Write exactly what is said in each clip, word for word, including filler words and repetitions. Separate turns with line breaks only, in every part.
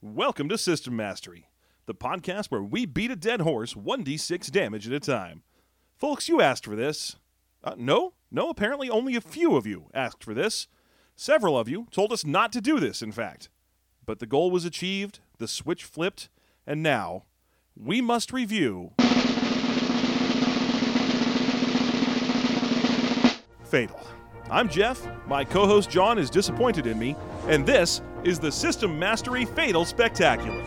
Welcome to System Mastery, the podcast where we beat a dead horse one d six damage at a time. Folks, you asked for this. Uh, no, no, apparently only a few of you asked for this. Several of you told us not to do this, in fact. But the goal was achieved, the switch flipped, and now we must review Fatal. I'm Jeff, my co-host John is disappointed in me, and this is the System Mastery Fatal Spectacular.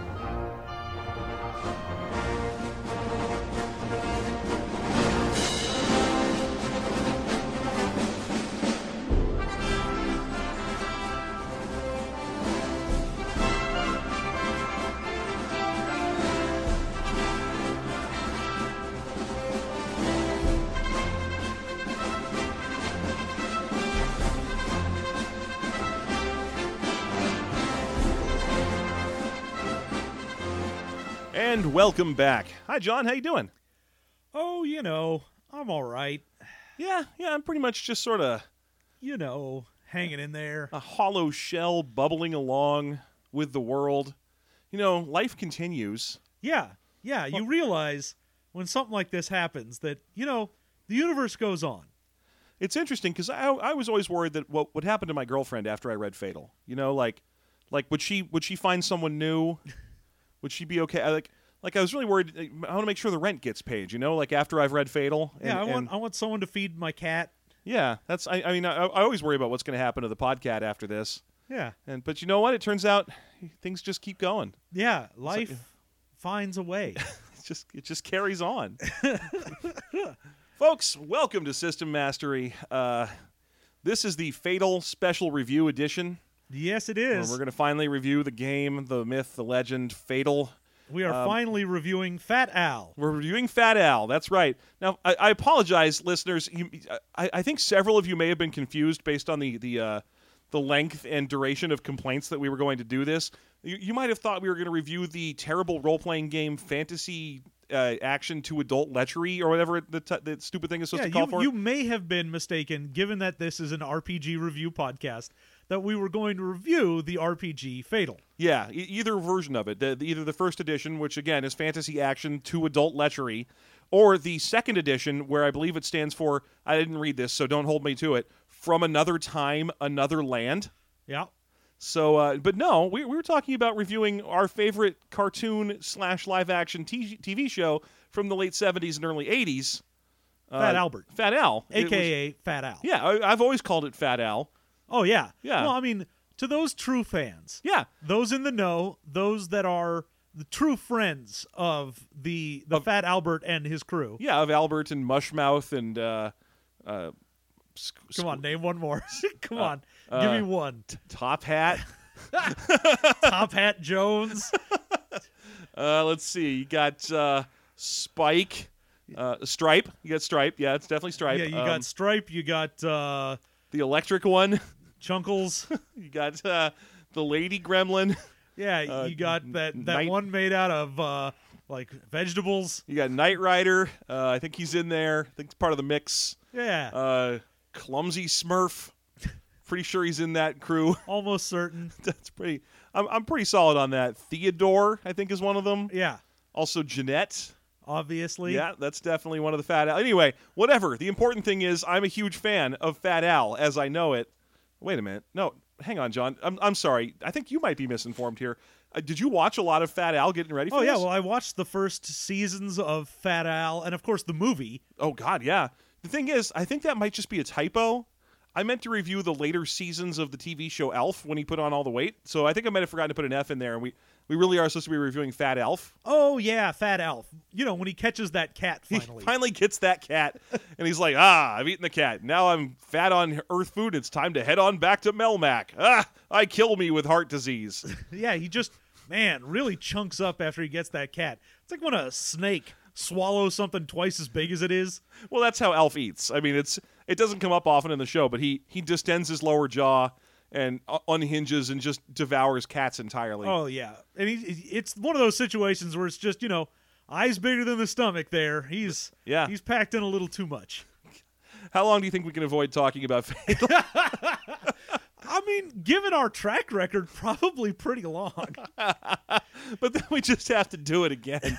And welcome back. Hi, John. How you doing?
Oh, you know, I'm all right.
Yeah, yeah, I'm pretty much just sort of
You know, hanging in there.
a hollow shell bubbling along with the world. You know, life continues.
Yeah, yeah, you realize when something like this happens that, you know, the universe goes on.
It's interesting because I, I was always worried that what would happen to my girlfriend after I read Fatal. You know, like, like would she would she find someone new? Would she be okay? I, like, like I was really worried. I want to make sure the rent gets paid. You know, like after I've read Fatal. And,
Yeah, I want
and-
I want someone to feed my cat.
yeah, that's. I, I mean, I, I always worry about what's going to happen to the podcat after this.
Yeah.
And but you know what? It turns out things just keep going.
Yeah, life finds a way.
It just it just carries on. Folks, welcome to System Mastery. Uh, this is the Fatal Special Review Edition.
Yes, it
Where
is.
we're going to finally review the game, the myth, the legend, Fatal.
We are
um,
finally reviewing Fat Al.
We're reviewing Fat Al. That's right. Now, I, I apologize, listeners. You, I, I think several of you may have been confused based on the the uh, the length and duration of complaints that we were going to do this. You, you might have thought we were going to review the terrible role-playing game Fantasy uh, Action to Adult Lechery or whatever the, t- the stupid thing is supposed
Yeah,
to call
you,
for.
you may have been mistaken, given that this is an R P G review podcast, that we were going to review the R P G Fatal.
Yeah, e- either version of it. The, the, either the first edition, which again is Fantasy Action to Adult Lechery, or the second edition, where I believe it stands for, I didn't read this, so don't hold me to it, From Another Time, Another Land.
Yeah.
So, uh, but no, we, we were talking about reviewing our favorite cartoon slash live action T V show from the late seventies and early eighties.
Fat
uh,
Albert.
Fat Al.
A
It
K A
was-
Fat Al.
yeah, I, I've always called it Fat Al.
Oh, yeah.
Yeah.
Well, I mean, to those true fans,
Yeah.
those in the know, those that are the true friends of the the
Of-
Fat Albert and his crew.
Yeah, of Albert and Mushmouth and, uh, uh, sc-
Come on, name one more. Come on,
uh,
give me one.
Top Hat.
Top Hat Jones.
Uh, let's see. You got uh, Spike, uh, Stripe. You got Stripe. Yeah, it's definitely Stripe.
Yeah, you
Um,
got Stripe. You got uh,
the electric one.
Chunkles.
You got uh, the Lady Gremlin.
Yeah,
Uh,
you got that that
Night-
one made out of uh, like vegetables.
You got Knight Rider. Uh, I think he's in there. I think it's part of the mix.
Yeah,
Uh, Clumsy Smurf. Pretty sure he's in that crew.
almost certain.
That's pretty. I'm I'm pretty solid on that. Theodore, I think, is one of them.
Yeah,
Also Jeanette.
obviously.
Yeah, that's definitely one of the Fat Al. Anyway, whatever. The important thing is I'm a huge fan of Fat Al as I know it. Wait a minute. No, hang on, John. I'm I'm sorry. I think you might be misinformed here. Uh, did you watch a lot of Fat Al getting ready for
Oh
this?
yeah, well I watched the first seasons of Fat Al, and of course the movie.
Oh God, yeah. The thing is, I think that might just be a typo. I meant to review the later seasons of the T V show Alf when he put on all the weight. So I think I might have forgotten to put an F in there, and we, we really are supposed to be reviewing Fat Alf.
Oh yeah, Fat Alf. You know when he catches that cat
He
finally.
finally gets that cat, and he's like, ah, I've eaten the cat. Now I'm fat on Earth food. It's time to head on back to Melmac. Ah, I kill me with heart disease.
Yeah, he just man really chunks up after he gets that cat. It's like when a snake swallows something twice as big as it is.
Well, that's how Alf eats. I mean, it's it doesn't come up often in the show, but he, he distends his lower jaw and uh, unhinges and just devours cats entirely.
Oh yeah, and he, it's one of those situations where it's just you know eyes bigger than the stomach. There, he's
Yeah.
he's packed in a little too much.
How long do you think we can avoid talking about Fatal?
I mean, given our track record, probably pretty long.
But then we just have to do it again.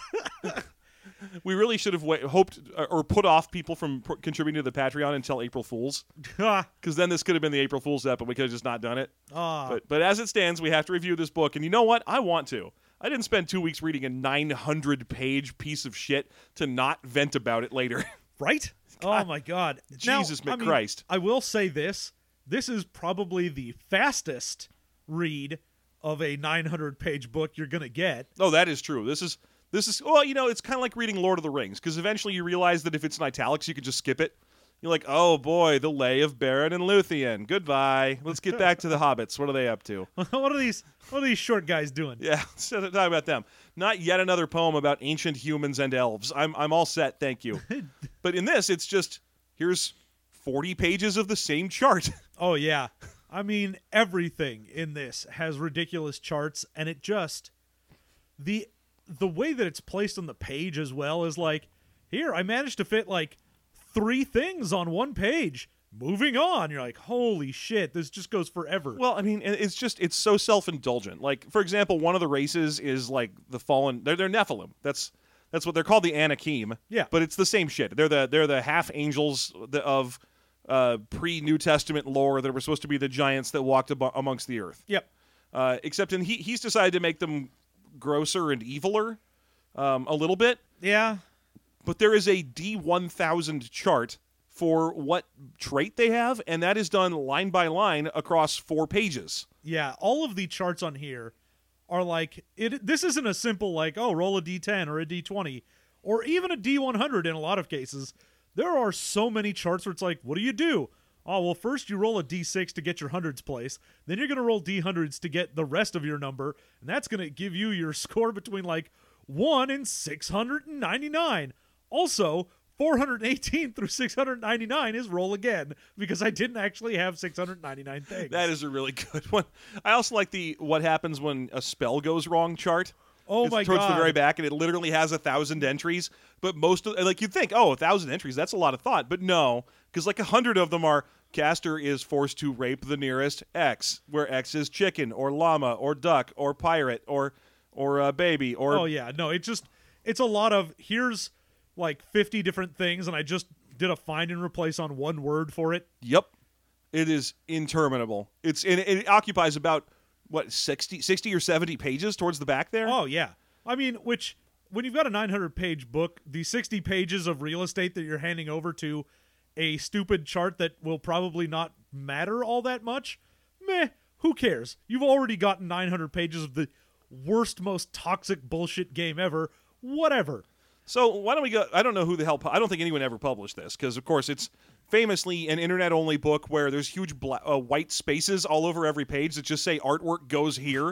We really should have wait, hoped or put off people from pr- contributing to the Patreon until April Fool's, because then this could have been the April Fool's ep, and we could have just not done it.
Ah.
But but as it stands, we have to review this book, and you know what? I want to. I didn't spend two weeks reading a nine hundred page piece of shit to not vent about it later.
Right? God. Oh, my God.
Jesus
now,
McChrist.
I, mean, I will say this. This is probably the fastest read of a nine hundred page book you're going to get.
Oh, that is true. This is... This is, well, you know, it's kind of like reading Lord of the Rings, because eventually you realize that if it's in italics, you can just skip it. You're like, oh, boy, the Lay of Beren and Luthien. Goodbye. Let's get back to the Hobbits. What are they up to?
What are these What are these short guys doing?
Yeah, so talk about them. Not yet another poem about ancient humans and elves. I'm I'm all set, thank you. But in this, it's just, here's forty pages of the same chart.
Oh, yeah. I mean, everything in this has ridiculous charts, and it just... The... The way that it's placed on the page as well is like, here, I managed to fit like three things on one page. Moving on. You're like, holy shit, this just goes forever.
Well, I mean, it's just, it's so self-indulgent. Like, for example, one of the races is like the fallen, they're, they're Nephilim. That's that's what they're called, the Anakim.
Yeah.
But it's the same shit. They're the they're the half angels of uh, pre-New Testament lore that were supposed to be the giants that walked ab- amongst the earth.
Yep.
Uh, except in he he's decided to make them grosser and eviler um, a little bit.
Yeah.
But there is a D one thousand chart for what trait they have, and that is done line by line across four pages.
Yeah, all of the charts on here are like, it. This isn't a simple like, oh, roll a D ten or a D twenty or even a D one hundred in a lot of cases. There are so many charts where it's like, what do you do? Oh, well, first you roll a D six to get your hundreds place. Then you're going to roll D hundreds to get the rest of your number. And that's going to give you your score between like one and six hundred ninety-nine. Also, four hundred eighteen through six hundred ninety-nine is roll again, because I didn't actually have six hundred ninety-nine things.
That is a really good one. I also like the what happens when a spell goes wrong chart.
Oh,
it's
my
towards
God.
the very back, and it literally has a thousand entries. But most of, like, you'd think, oh, a thousand entries, that's a lot of thought. But no, because like a hundred of them are, caster is forced to rape the nearest X, where X is chicken, or llama, or duck, or pirate, or or uh, baby, or...
Oh, yeah. No, it just, it's a lot of, here's like fifty different things, and I just did a find and replace on one word for it.
Yep. It is interminable. It's and it occupies about, what, sixty, sixty or seventy pages towards the back there?
Oh, yeah. I mean, which, when you've got a nine hundred page book, the sixty pages of real estate that you're handing over to a stupid chart that will probably not matter all that much, meh, who cares? You've already gotten nine hundred pages of the worst, most toxic bullshit game ever. Whatever.
So why don't we go? I don't know who the hell. pu- I don't think anyone ever published this, because of course it's famously an internet-only book where there's huge bla- uh, white spaces all over every page that just say artwork goes here.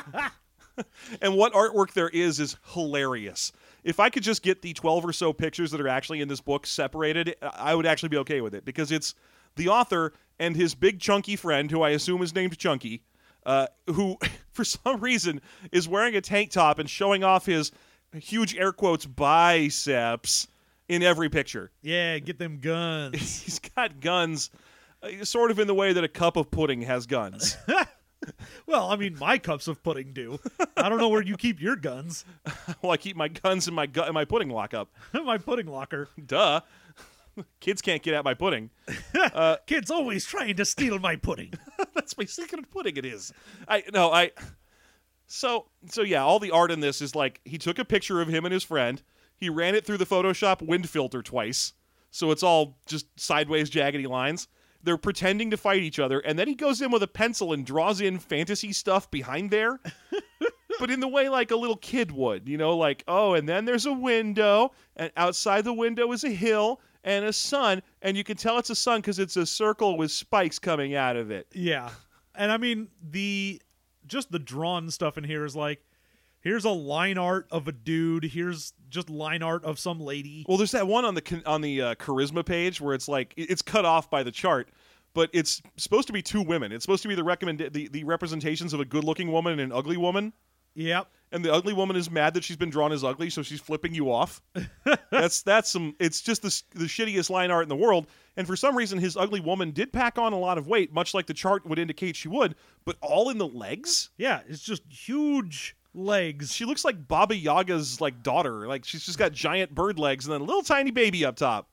And what artwork there is is hilarious. If I could just get the twelve or so pictures that are actually in this book separated, I would actually be okay with it, because it's the author and his big chunky friend, who I assume is named Chunky, uh, who for some reason is wearing a tank top and showing off his huge air quotes biceps in every picture.
Yeah, get them guns.
He's got guns uh, sort of in the way that a cup of pudding has guns.
Well, I mean, my cups of pudding do. I don't know where you keep your guns.
Well, I keep my guns in my gu- in my pudding lockup.
My pudding locker.
Duh. Kids can't get at my pudding.
Uh, Kids always trying to steal my pudding.
That's my secret pudding. It is. I no. I. So so yeah. All the art in this is like he took a picture of him and his friend. He ran it through the Photoshop wind filter twice, so it's all just sideways, jaggedy lines. They're pretending to fight each other, and then he goes in with a pencil and draws in fantasy stuff behind there, but in the way like a little kid would, you know, like, oh, and then there's a window, and outside the window is a hill and a sun, and you can tell it's a sun because it's a circle with spikes coming out of it.
Yeah. And I mean, the just the drawn stuff in here is like, here's a line art of a dude. Here's just line art of some lady.
Well, there's that one on the on the uh, charisma page where it's like it's cut off by the chart, but it's supposed to be two women. It's supposed to be the recommend the, the representations of a good-looking woman and an ugly woman.
Yep.
and the ugly woman is mad that she's been drawn as ugly, so she's flipping you off. that's that's some. It's just the the shittiest line art in the world. And for some reason, his ugly woman did pack on a lot of weight, much like the chart would indicate she would, but all in the legs.
Yeah, it's just huge legs.
She looks like Baba Yaga's like daughter. Like she's just got giant bird legs and then a little tiny baby up top.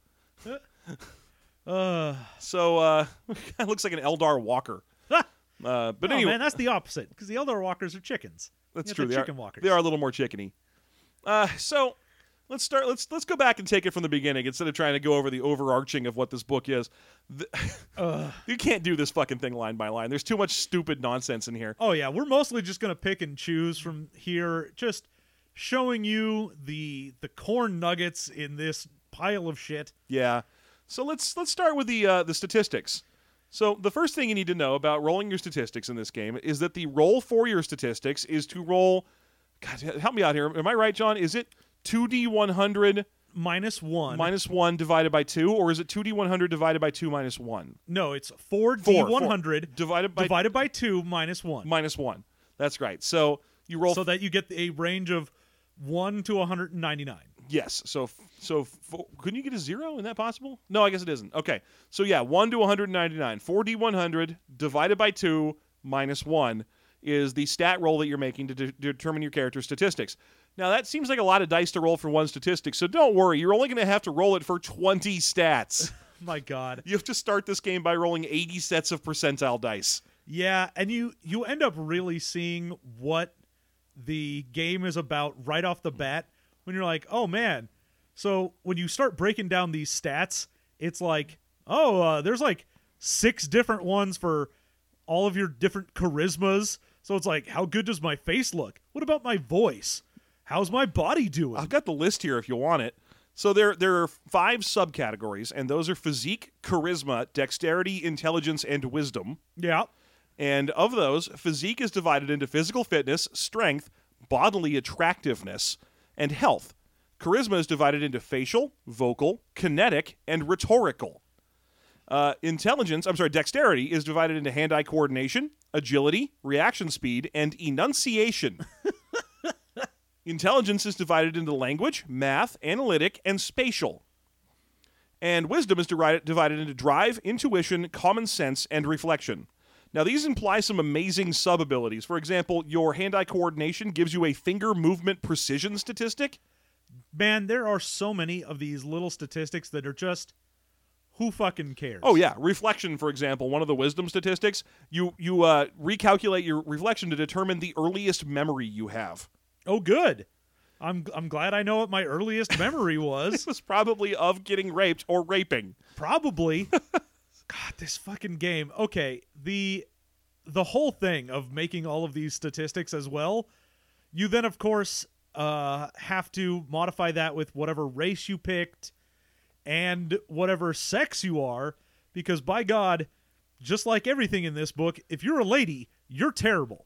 uh,
so uh, it looks like an Eldar Walker. uh, but
oh,
anyway,
man, that's the opposite because the Eldar Walkers are chickens.
that's
You
true.
got the
They
chicken
are,
walkers.
they are a little more chickeny. Uh, so let's start. Let's let's go back and take it from the beginning instead of trying to go over the overarching of what this book is. The,
Uh,
you can't do this fucking thing line by line. There's too much stupid nonsense in here.
oh yeah, we're mostly just gonna pick and choose from here, just showing you the the corn nuggets in this pile of shit.
Yeah. So let's let's start with the uh, the statistics. So the first thing you need to know about rolling your statistics in this game is that the roll for your statistics is to roll. God, help me out here. Am I right, John? Is it two d one hundred
Minus one.
minus one divided by two, or is it two d one hundred divided by two minus one?
No, it's four d
Four,
one hundred
divided by
divided by two minus one.
minus one. That's right. So you roll.
So that you get a range of one to one hundred ninety-nine.
Yes. So so f- couldn't you get a zero? Isn't that possible? No, I guess it isn't. Okay. So yeah, one to one hundred ninety-nine. four d one hundred divided by two minus one is the stat roll that you're making to de- determine your character's statistics. Now that seems like a lot of dice to roll for one statistic, so don't worry. You're only going to have to roll it for twenty stats.
My God.
You have to start this game by rolling eighty sets of percentile dice.
Yeah, and you you end up really seeing what the game is about right off the bat when you're like, oh man. So when you start breaking down these stats, it's like, oh, uh, there's like six different ones for all of your different charismas. So it's like, how good does my face look? What about my voice? How's my body doing?
I've got the list here if you want it. So there, there are five subcategories, and those are physique, charisma, dexterity, intelligence, and wisdom.
Yeah.
And of those, physique is divided into physical fitness, strength, bodily attractiveness, and health. Charisma is divided into facial, vocal, kinetic, and rhetorical. Uh, intelligence, I'm sorry, dexterity is divided into hand-eye coordination, agility, reaction speed, and enunciation. Intelligence is divided into language, math, analytic, and spatial. And wisdom is divided divided into drive, intuition, common sense, and reflection. Now, these imply some amazing sub-abilities. For example, your hand-eye coordination gives you a finger movement precision statistic.
Man, there are so many of these little statistics that are just, who fucking cares?
Oh, yeah. Reflection, for example, one of the wisdom statistics, you, you uh, recalculate your reflection to determine the earliest memory you have.
Oh, good. I'm I'm glad I know what my earliest memory was.
It was probably of getting raped or raping.
Probably. God, this fucking game. Okay, the the whole thing of making all of these statistics as well, you then, of course, uh, have to modify that with whatever race you picked and whatever sex you are, because by God, just like everything in this book, if you're a lady, you're terrible.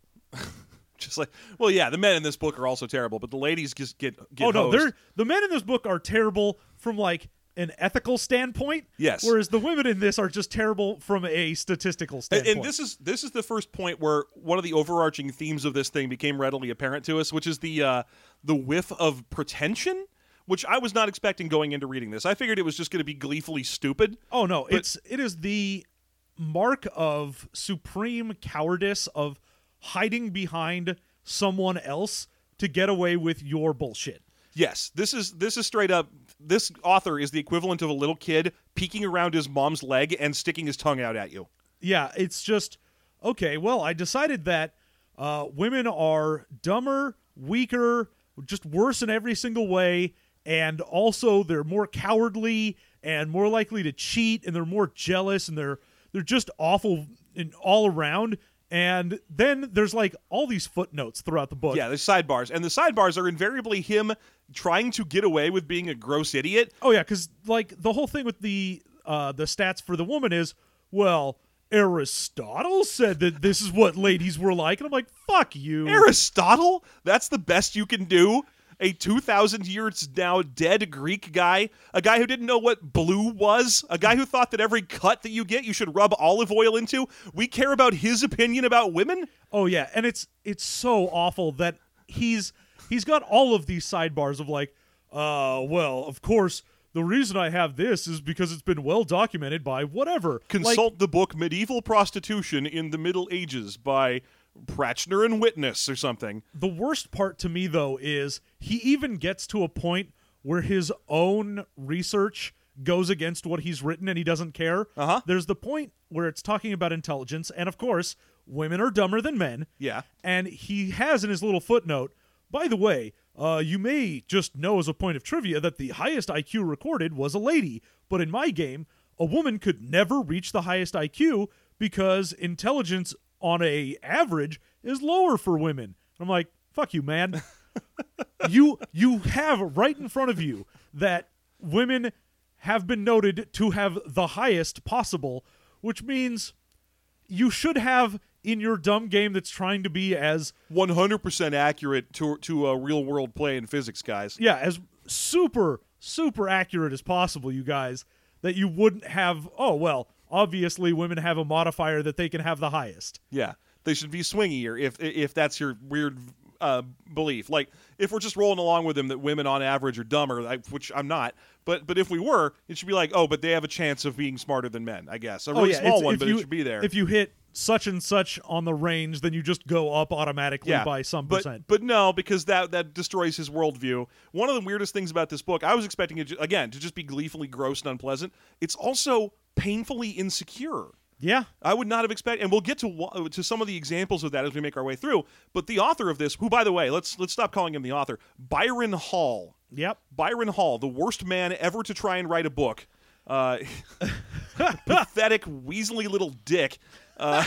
Just like, well, yeah, the men in this book are also terrible, but the ladies just get get
oh no,
hosed.
they're the men in this book are terrible from like an ethical standpoint.
Yes.
Whereas the women in this are just terrible from a statistical
And,
standpoint.
and this is this is the first point where one of the overarching themes of this thing became readily apparent to us, which is the uh, the whiff of pretension, which I was not expecting going into reading this. I figured it was just going to be gleefully stupid.
oh no,
but-
it's it is the mark of supreme cowardice of hiding behind someone else to get away with your bullshit.
Yes, this is this is straight up. This author is the equivalent of a little kid peeking around his mom's leg and sticking his tongue out at you.
Yeah, it's just, okay, well, I decided that uh, women are dumber, weaker, just worse in every single way, and also they're more cowardly and more likely to cheat, and they're more jealous, and they're they're just awful in all around. And then there's like all these footnotes throughout the book.
Yeah, there's sidebars, and the sidebars are invariably him trying to get away with being a gross idiot.
Oh yeah, because like the whole thing with the uh, the stats for the woman is, well, Aristotle said that this is what ladies were like, and I'm like, fuck you.
Aristotle? That's the best you can do? A two thousand years now dead Greek guy? A guy who didn't know what blue was? A guy who thought that every cut that you get you should rub olive oil into? We care about his opinion about women?
Oh yeah, and it's it's so awful that he's he's got all of these sidebars of like, uh, well, of course, the reason I have this is because it's been well documented by whatever.
Consult
like,
the book Medieval Prostitution in the Middle Ages by Pratchner and Witness or something.
The worst part to me, though, is he even gets to a point where his own research goes against what he's written and he doesn't care.
Uh-huh.
There's the point where it's talking about intelligence, and of course, women are dumber than men.
Yeah.
And he has in his little footnote, by the way, uh, you may just know as a point of trivia that the highest I Q recorded was a lady, but in my game, a woman could never reach the highest I Q because intelligence on a average is lower for women. I'm like, fuck you, man. you you have right in front of you that women have been noted to have the highest possible, which means you should have in your dumb game that's trying to be as
one hundred percent accurate to to a real world play in physics, guys.
yeah, as super super accurate as possible, you guys, that you wouldn't have, oh well, obviously women have a modifier that they can have the highest.
Yeah. They should be swingier if if that's your weird uh, belief. Like, if we're just rolling along with them that women on average are dumber, like, which I'm not, but but if we were, it should be like, oh, but they have a chance of being smarter than men, I guess. A really
oh, yeah,
small
it's-
one,
if
but
you-
it should be there.
If you hit such and such on the range, then you just go up automatically
yeah,
by some
but,
percent.
But no, because that that destroys his worldview. One of the weirdest things about this book, I was expecting it, ju- again, to just be gleefully gross and unpleasant. It's also painfully insecure.
Yeah.
I would not have expected, and we'll get to wa- to some of the examples of that as we make our way through. But the author of this, who, by the way, let's let's stop calling him the author, Byron Hall.
Yep.
Byron Hall, the worst man ever to try and write a book. Uh, pathetic, weaselly little dick. Uh,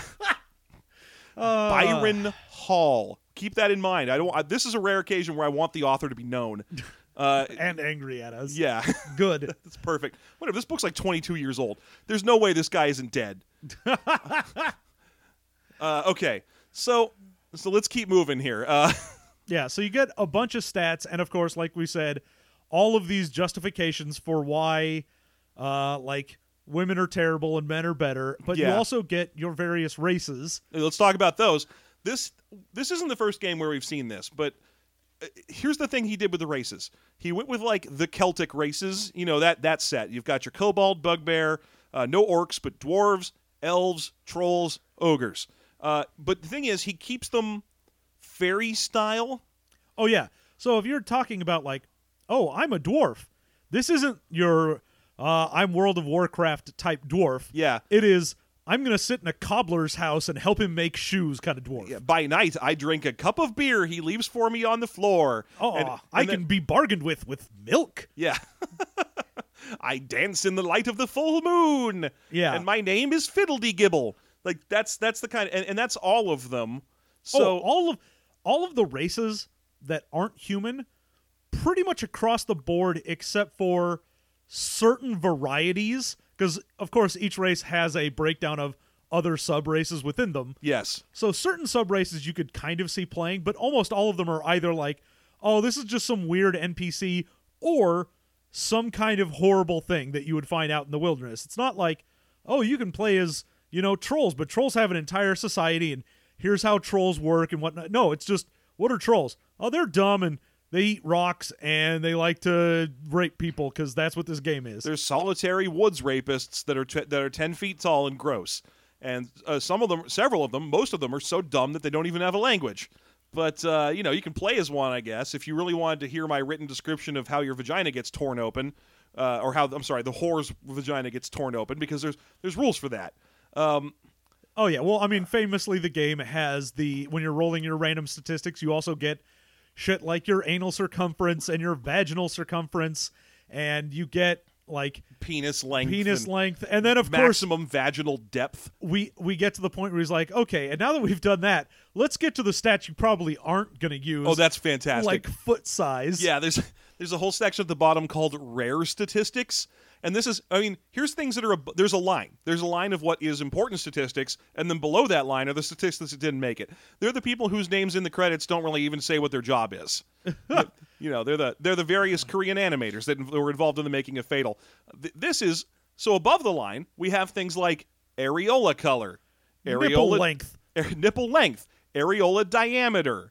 Uh,
Byron Hall. Keep that in mind. I don't. I, this is a rare occasion where I want the author to be known. Uh,
and angry at us.
yeah,
Good.
that's perfect. Whatever. This book's like twenty-two years old. There's no way this guy isn't dead. uh, okay, so so let's keep moving here. Uh,
Yeah, so you get a bunch of stats, and of course, like we said, all of these justifications for why, uh, like, women are terrible and men are better, but you
Yeah.
also get your various races.
let's talk about those. This this isn't the first game where we've seen this, but uh, here's the thing he did with the races. He went with like the Celtic races, you know, that that set. You've got your kobold, bugbear, uh, no orcs, but dwarves, elves, trolls, ogres. Uh, but the thing is, he keeps them fairy style.
Oh, yeah. So if you're talking about, like, oh, I'm a dwarf, this isn't your uh, I'm World of Warcraft type dwarf.
Yeah.
It is, I'm going to sit in a cobbler's house and help him make shoes kind of dwarf.
Yeah, by night, I drink a cup of beer he leaves for me on the floor.
Oh,
And-
I
and
can
then-
be bargained with with milk.
Yeah. I dance in the light of the full moon.
Yeah.
And my name is Fiddledee-Gibble. Like, that's that's the kind of, and, and that's all of them. So,
oh, all of all of the races that aren't human, pretty much across the board, except for certain varieties, because of course each race has a breakdown of other sub races within them.
yes.
So certain sub races you could kind of see playing, but almost all of them are either like, oh, this is just some weird N P C, or some kind of horrible thing that you would find out in the wilderness. It's not like, oh, you can play as, you know, trolls, but trolls have an entire society and here's how trolls work and whatnot. No, it's just, what are trolls? Oh, they're dumb and they eat rocks and they like to rape people because that's what this game is.
There's solitary woods rapists that are t- that are ten feet tall and gross. And uh, some of them, several of them, most of them are so dumb that they don't even have a language. But, uh, you know, you can play as one, I guess. If you really wanted to hear my written description of how your vagina gets torn open, uh, or how, I'm sorry, the whore's vagina gets torn open, because there's there's rules for that. Um,
Oh, yeah. Well, I mean, famously, the game has the, when you're rolling your random statistics, you also get shit like your anal circumference and your vaginal circumference, and you get, like,
penis length.
penis
and
length. And then, of course,
maximum vaginal depth.
we, we get to the point where he's like, okay, and now that we've done that, let's get to the stats you probably aren't going to use.
Oh, that's fantastic.
like foot size.
Yeah, there's there's a whole section at the bottom called rare statistics. And this is, I mean, here's things that are, ab- there's a line. There's a line of what is important statistics, and then below that line are the statistics that didn't make it. They're the people whose names in the credits don't really even say what their job is. You know, they're the they're the various Korean animators that were involved in the making of Fatal. Th- This is, so above the line, we have things like areola color,
Nipple
areola
length.
er, nipple length, areola diameter,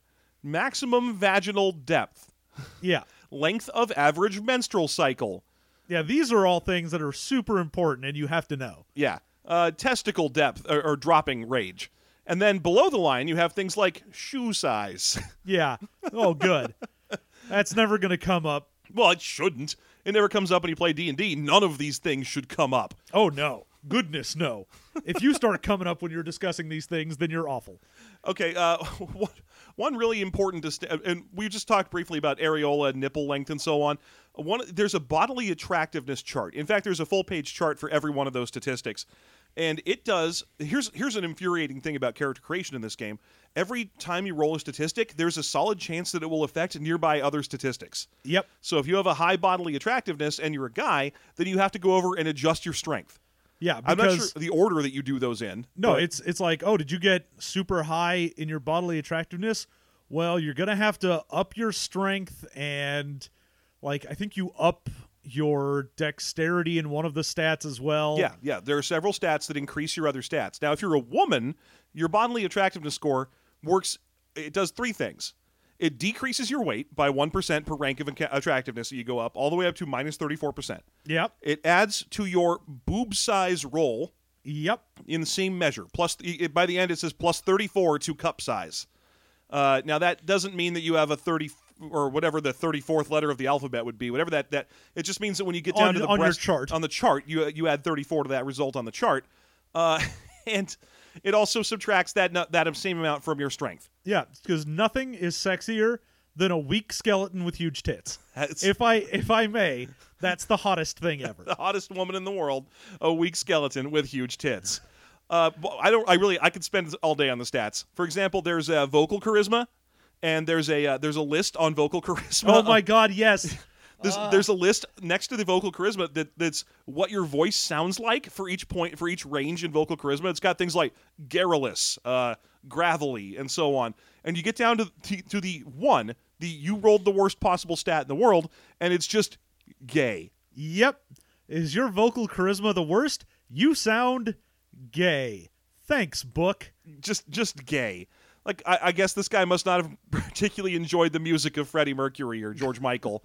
maximum vaginal depth,
Yeah.
length of average menstrual cycle.
Yeah, these are all things that are super important and you have to know.
Yeah. Uh, testicle depth or, or dropping range. And then below the line, you have things like shoe size.
Yeah. Oh, good. That's never going to come up.
Well, it shouldn't. It never comes up when you play D and D. None of these things should come up.
Oh, no. Goodness, no. If you start coming up when you're discussing these things, then you're awful.
Okay, uh, one, one really important, dist- and we just talked briefly about areola, nipple length, and so on. One, there's a bodily attractiveness chart. In fact, there's a full-page chart for every one of those statistics. And it does, here's here's an infuriating thing about character creation in this game. Every time you roll a statistic, there's a solid chance that it will affect nearby other statistics.
Yep.
So if you have a high bodily attractiveness and you're a guy, then you have to go over and adjust your strength.
Yeah,
I'm not
because
sure the order that you do those in.
no,
but-
it's it's like, oh, did you get super high in your bodily attractiveness? Well, you're gonna have to up your strength and, like, I think you up your dexterity in one of the stats as well.
Yeah, yeah. There are several stats that increase your other stats. Now, if you're a woman, your bodily attractiveness score works. It does three things. It decreases your weight by one percent per rank of inca- attractiveness, so you go up all the way up to minus thirty-four percent.
Yep.
It adds to your boob size roll
Yep.
in the same measure. Plus, it, by the end, it says plus thirty-four to cup size. Uh, now, that doesn't mean that you have a thirty or whatever the thirty-fourth letter of the alphabet would be. Whatever that that it just means that when you get down
On-
to the
on your
breast,
chart.
on the chart, you you add thirty-four to that result on the chart, uh, and it also subtracts that that same amount from your strength.
Yeah, because nothing is sexier than a weak skeleton with huge tits.
That's
If I if I may, that's the hottest thing ever.
the hottest woman in the world, a weak skeleton with huge tits. Uh, but I don't. I really. I could spend all day on the stats. For example, there's a vocal charisma, and there's a uh, there's a list on vocal charisma.
Oh my god, yes.
There's, there's a list next to the vocal charisma that, that's what your voice sounds like for each point, for each range in vocal charisma. It's got things like garrulous, uh, gravelly, and so on. And you get down to, to to the one, the you rolled the worst possible stat in the world, and it's just gay.
Yep. Is your vocal charisma the worst? You sound gay. Thanks, book.
Just just gay. Like, I, I guess this guy must not have particularly enjoyed the music of Freddie Mercury or George Michael.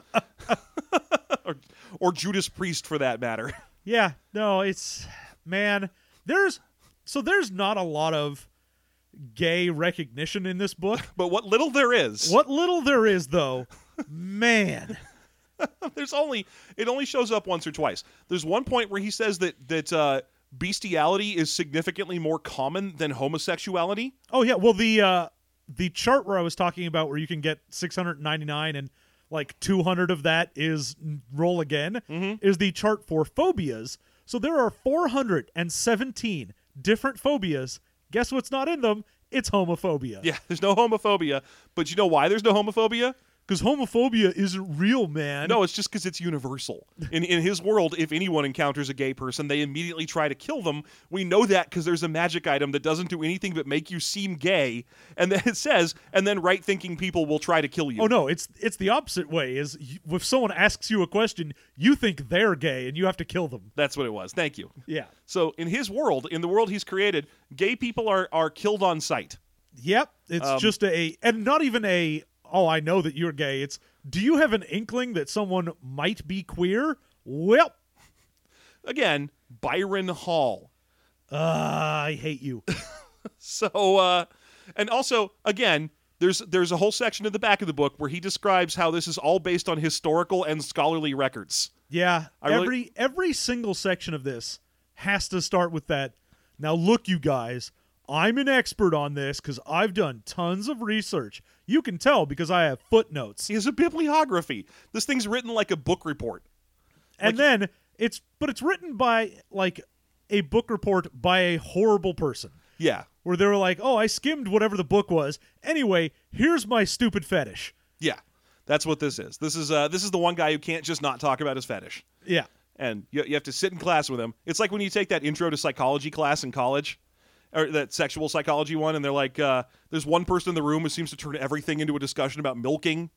or, or Judas Priest, for that matter.
Yeah, no, it's man, there's so there's not a lot of gay recognition in this book.
But what little there is,
What little there is though, man.
there's only it only shows up once or twice. There's one point where he says that that uh, bestiality is significantly more common than homosexuality.
Oh yeah, well the uh the chart where I was talking about where you can get six hundred ninety-nine and like two hundred of that is roll again
Mm-hmm.
is the chart for phobias. So there are four hundred seventeen different phobias. Guess what's not in them? It's homophobia.
Yeah, there's no homophobia. But you know why there's no homophobia?
Because homophobia isn't real, man.
No, it's just because it's universal. In in his world, if anyone encounters a gay person, they immediately try to kill them. We know that because there's a magic item that doesn't do anything but make you seem gay. And then it says, and then right-thinking people will try to kill you.
Oh no, it's it's the opposite way. Is y- if someone asks you a question, you think they're gay and you have to kill them.
That's what it was. Thank you.
Yeah.
So in his world, in the world he's created, gay people are, are killed on sight.
Yep. It's
Um,
just a and not even a oh I know that you're gay. It's do you have an inkling that someone might be queer? Well,
Again, Byron Hall.
uh, I hate you.
So, uh, and also, again, there's there's a whole section in the back of the book where he describes how this is all based on historical and scholarly records.
Yeah.
I really-
every every single section of this has to start with that. Now look, you guys, I'm an expert on this because I've done tons of research. You can tell because I have footnotes.
He has a bibliography. This thing's written like a book report.
And then it's but it's written by like a book report by a horrible person.
Yeah,
Where they were like, "Oh, I skimmed whatever the book was. Anyway, here's my stupid fetish."
yeah, that's what this is. This is uh, this is the one guy who can't just not talk about his fetish,
Yeah.
and you, you have to sit in class with him. It's like when you take that intro to psychology class in college, or that sexual psychology one, and they're like, uh, "There's one person in the room who seems to turn everything into a discussion about milking."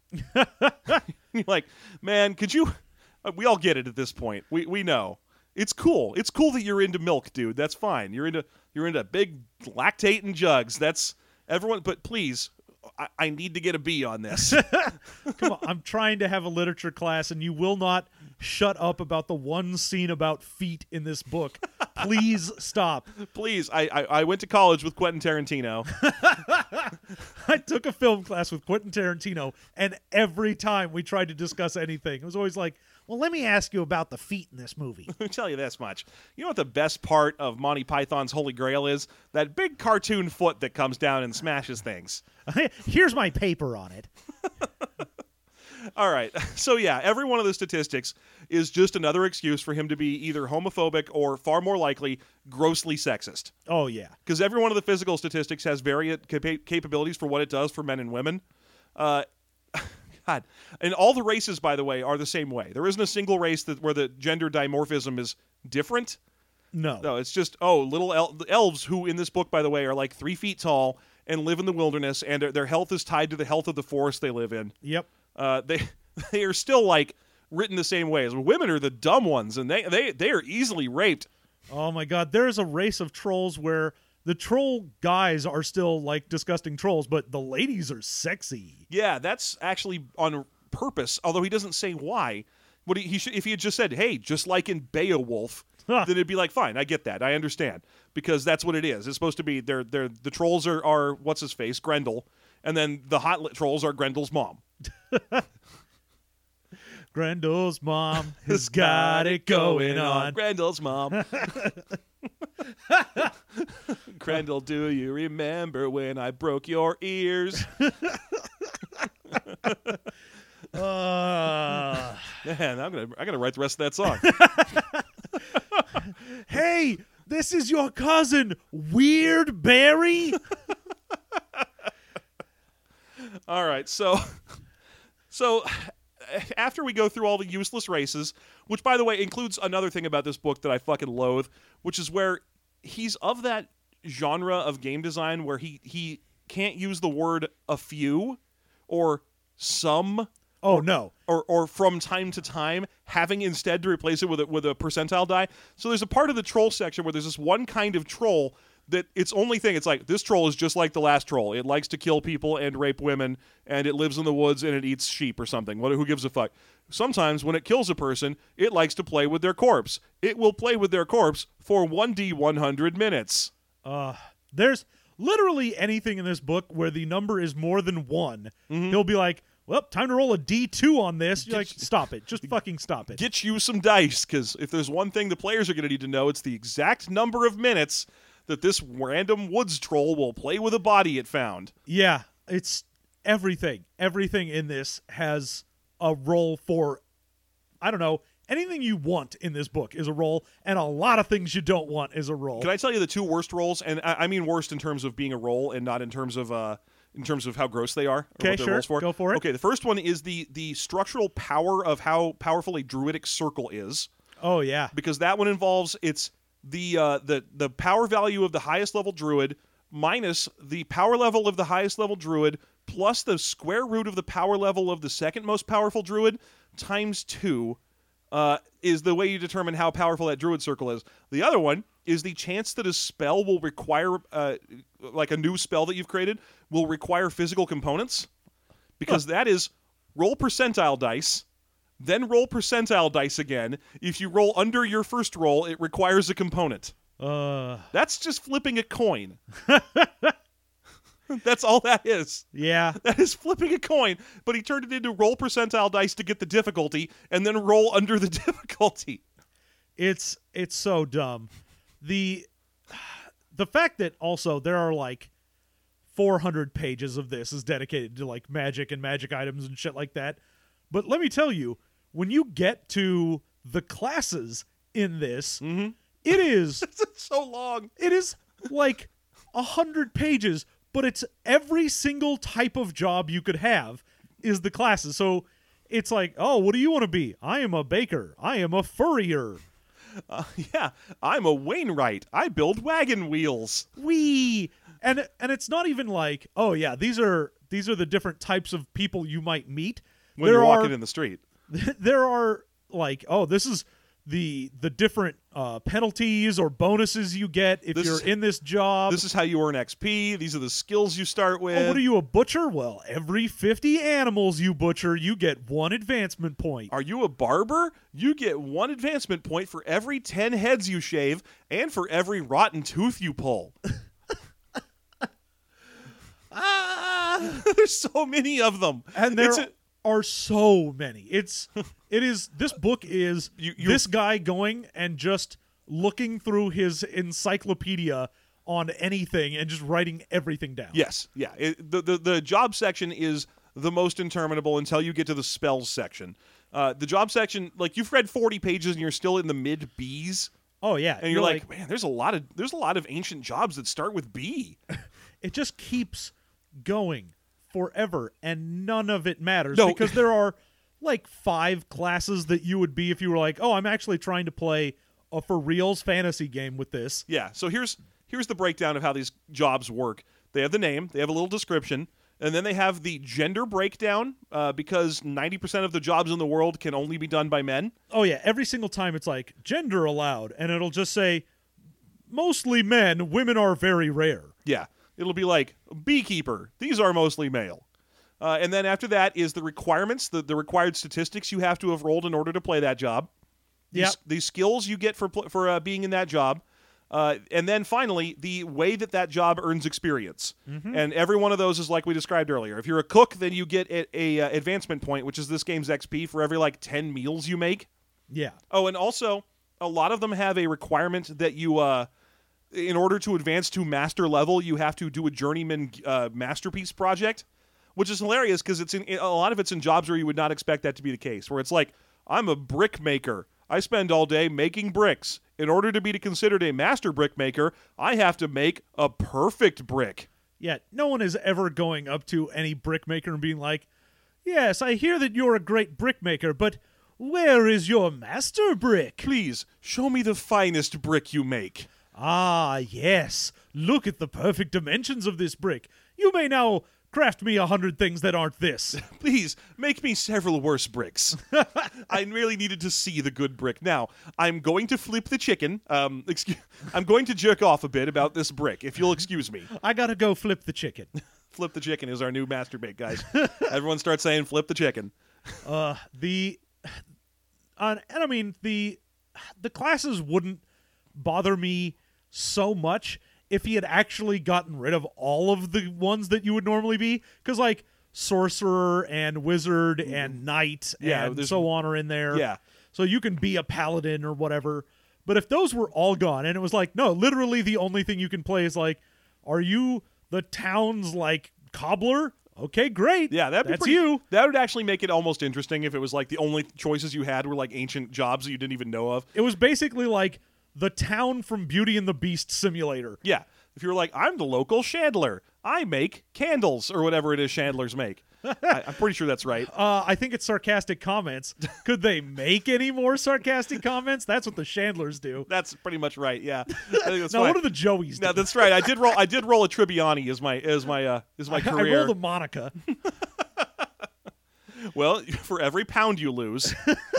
You're like, "Man, could you?" Uh, we all get it at this point. We we know. It's cool. It's cool that you're into milk, dude. That's fine. You're into you're into big lactating jugs. That's everyone. But please, I, I need to get a B on this.
Come on, I'm trying to have a literature class, and you will not shut up about the one scene about feet in this book. Please stop.
Please, I, I I went to college with Quentin Tarantino.
I took a film class with Quentin Tarantino, and every time we tried to discuss anything, it was always like, well, let me ask you about the feet in this movie.
Let me tell you this much. You know what the best part of Monty Python's Holy Grail is? That big cartoon foot that comes down and smashes things.
Here's my paper on it.
All right. So, yeah, every one of the statistics is just another excuse for him to be either homophobic or, far more likely, grossly sexist.
Oh, yeah.
Because every one of the physical statistics has varied capa- capabilities for what it does for men and women. Uh, God. And all the races, by the way, are the same way. There isn't a single race that where the gender dimorphism is different.
No.
No, it's just, oh, little el- elves who, in this book, by the way, are like three feet tall and live in the wilderness, and their health is tied to the health of the forest they live in.
Yep.
Uh, they they are still like written the same way as women are the dumb ones, and they they they are easily raped.
Oh my God, there is a race of trolls where the troll guys are still like disgusting trolls, but the ladies are sexy.
Yeah, that's actually on purpose. Although he doesn't say why. What he, he should, if he had just said, "Hey, just like in Beowulf," then it'd be like, "Fine, I get that, I understand," because that's what it is. It's supposed to be they're they're the trolls are are what's his face Grendel, and then the hot lit trolls are Grendel's mom.
Grendel's mom has got it going on.
Grendel's mom. Grendel, do you remember when I broke your ears?
uh,
Man, I'm gonna I gotta write the rest of that song.
Hey, this is your cousin, Weird Barry.
All right, so so after we go through all the useless races, which, by the way, includes another thing about this book that I fucking loathe, which is where he's of that genre of game design where he, he can't use the word a few or some
Oh, no.
or or from time to time, having instead to replace it with a, with a percentile die. So there's a part of the troll section where there's this one kind of troll that its only thing, it's like, this troll is just like the last troll. It likes to kill people and rape women, and it lives in the woods and it eats sheep or something. What, who gives a fuck? Sometimes when it kills a person, it likes to play with their corpse. It will play with their corpse for one d one hundred minutes.
Uh, there's literally anything in this book where the number is more than one. Mm-hmm. He'll be like, well, time to roll a D two on this. You're like, stop it. Just fucking stop it.
Get you some dice, because if there's one thing the players are going to need to know, it's the exact number of minutes that this random woods troll will play with a body it found.
Yeah, it's everything. Everything in this has a role for, I don't know, anything you want in this book is a role, and a lot of things you don't want is a role.
Can I tell you the two worst roles? And I, I mean worst in terms of being a role and not in terms of uh, in terms of how gross they are.
Okay, sure.
For.
Go for it.
Okay, the first one is the the structural power of how powerful a druidic circle is.
Oh, yeah.
Because that one involves it's the uh, the the power value of the highest level druid minus the power level of the highest level druid plus the square root of the power level of the second most powerful druid times two uh, is the way you determine how powerful that druid circle is. The other one is the chance that a spell will require, uh, like a new spell that you've created, will require physical components. Because huh. that is roll percentile dice, then roll percentile dice again. If you roll under your first roll, it requires a component.
Uh.
That's just flipping a coin. That's all that is.
Yeah.
That is flipping a coin, but he turned it into roll percentile dice to get the difficulty and then roll under the difficulty.
It's it's so dumb. The the fact that also there are like four hundred pages of this is dedicated to like magic and magic items and shit like that. But let me tell you, when you get to the classes in this,
mm-hmm.
it is
it's so long.
It is like a hundred pages, but it's every single type of job you could have is the classes. So it's like, oh, what do you want to be? I am a baker. I am a furrier.
Uh, yeah, I'm a Wainwright. I build wagon wheels.
Wee. And and it's not even like, oh yeah, these are these are the different types of people you might meet.
When
there
you're walking
are,
in the street.
There are like, oh, this is the the different uh, penalties or bonuses you get if
This-
you're in this job.
This is how you earn X P. These are the skills you start with.
Oh, what are you, a butcher? Well, every fifty animals you butcher, you get one advancement point.
Are you a barber? You get one advancement point for every ten heads you shave and for every rotten tooth you pull. ah, there's so many of them.
And there
It's a-
are so many. It's it is this book is
You- you're-
this guy going and just looking through his encyclopedia on anything and just writing everything down.
Yes, yeah. It, the, the the job section is the most interminable until you get to the spells section. Uh, the job section, like you've read forty pages and you're still in the mid B's,
Oh yeah.
and you're, like, man, there's a lot of there's a lot of ancient jobs that start with B.
it just keeps going forever and none of it matters
No.
because there are like five classes that you would be if you were like, oh, I'm actually trying to play a for reals fantasy game with this.
Yeah. So here's here's the breakdown of how these jobs work. They have the name, they have a little description, and then they have the gender breakdown uh, because ninety percent of the jobs in the world can only be done by men.
Oh yeah, every single time it's like gender allowed, and it'll just say mostly men, women are very rare.
Yeah. It'll be like beekeeper. These are mostly male. Uh, and then after that is the requirements, the, the required statistics you have to have rolled in order to play that job. These,
Yep.
these skills you get for pl- for uh, being in that job. Uh, and then finally, the way that that job earns experience. And every one of those is like we described earlier. If you're a cook, then you get a, a uh, advancement point, which is this game's X P for every like ten meals you make.
Yeah.
Oh, and also, a lot of them have a requirement that you, uh, in order to advance to master level, you have to do a journeyman uh, masterpiece project, which is hilarious because it's in a lot of it's in jobs where you would not expect that to be the case. Where it's like, I'm a brick maker. I spend all day making bricks. In order to be considered a master brick maker, I have to make a perfect brick.
Yeah, no one is ever going up to any brick maker and being like, yes, I hear that you're a great brick maker, but where is your master brick?
Please show me the finest brick you make.
Ah, yes. Look at the perfect dimensions of this brick. You may now craft me a hundred things that aren't this.
Please make me several worse bricks. I really needed to see the good brick. Now I'm going to flip the chicken. Um, excuse, I'm going to jerk off a bit about this brick, if you'll excuse me.
I gotta go flip the chicken.
Flip the chicken is our new masturbate, guys. Everyone starts saying flip the chicken.
Uh, the, uh, and I mean the, the classes wouldn't bother me so much if he had actually gotten rid of all of the ones that you would normally be, because like sorcerer and wizard and knight
Yeah,
and
there's-
so on are in there.
Yeah.
So you can be a paladin or whatever. But if those were all gone and it was like, no, literally the only thing you can play is like, are you the town's like cobbler? Okay, great.
Yeah, that'd be
That's
pretty,
you.
That would actually make it almost interesting if it was like the only choices you had were like ancient jobs that you didn't even know of.
It was basically like the town from Beauty and the Beast simulator.
Yeah. If you were like, I'm the local chandler. I make candles or whatever it is chandlers make. I, I'm pretty sure that's right.
Uh, I think it's sarcastic comments. Could they make any more sarcastic comments? That's what the Chandlers do.
That's pretty much right. Yeah. I think that's
Now,
fine.
what do the Joeys do?
No, that's right. I did roll. I did roll a Tribbiani as my as my uh, as my
I
career.
rolled a Monica.
Well, for every pound you lose.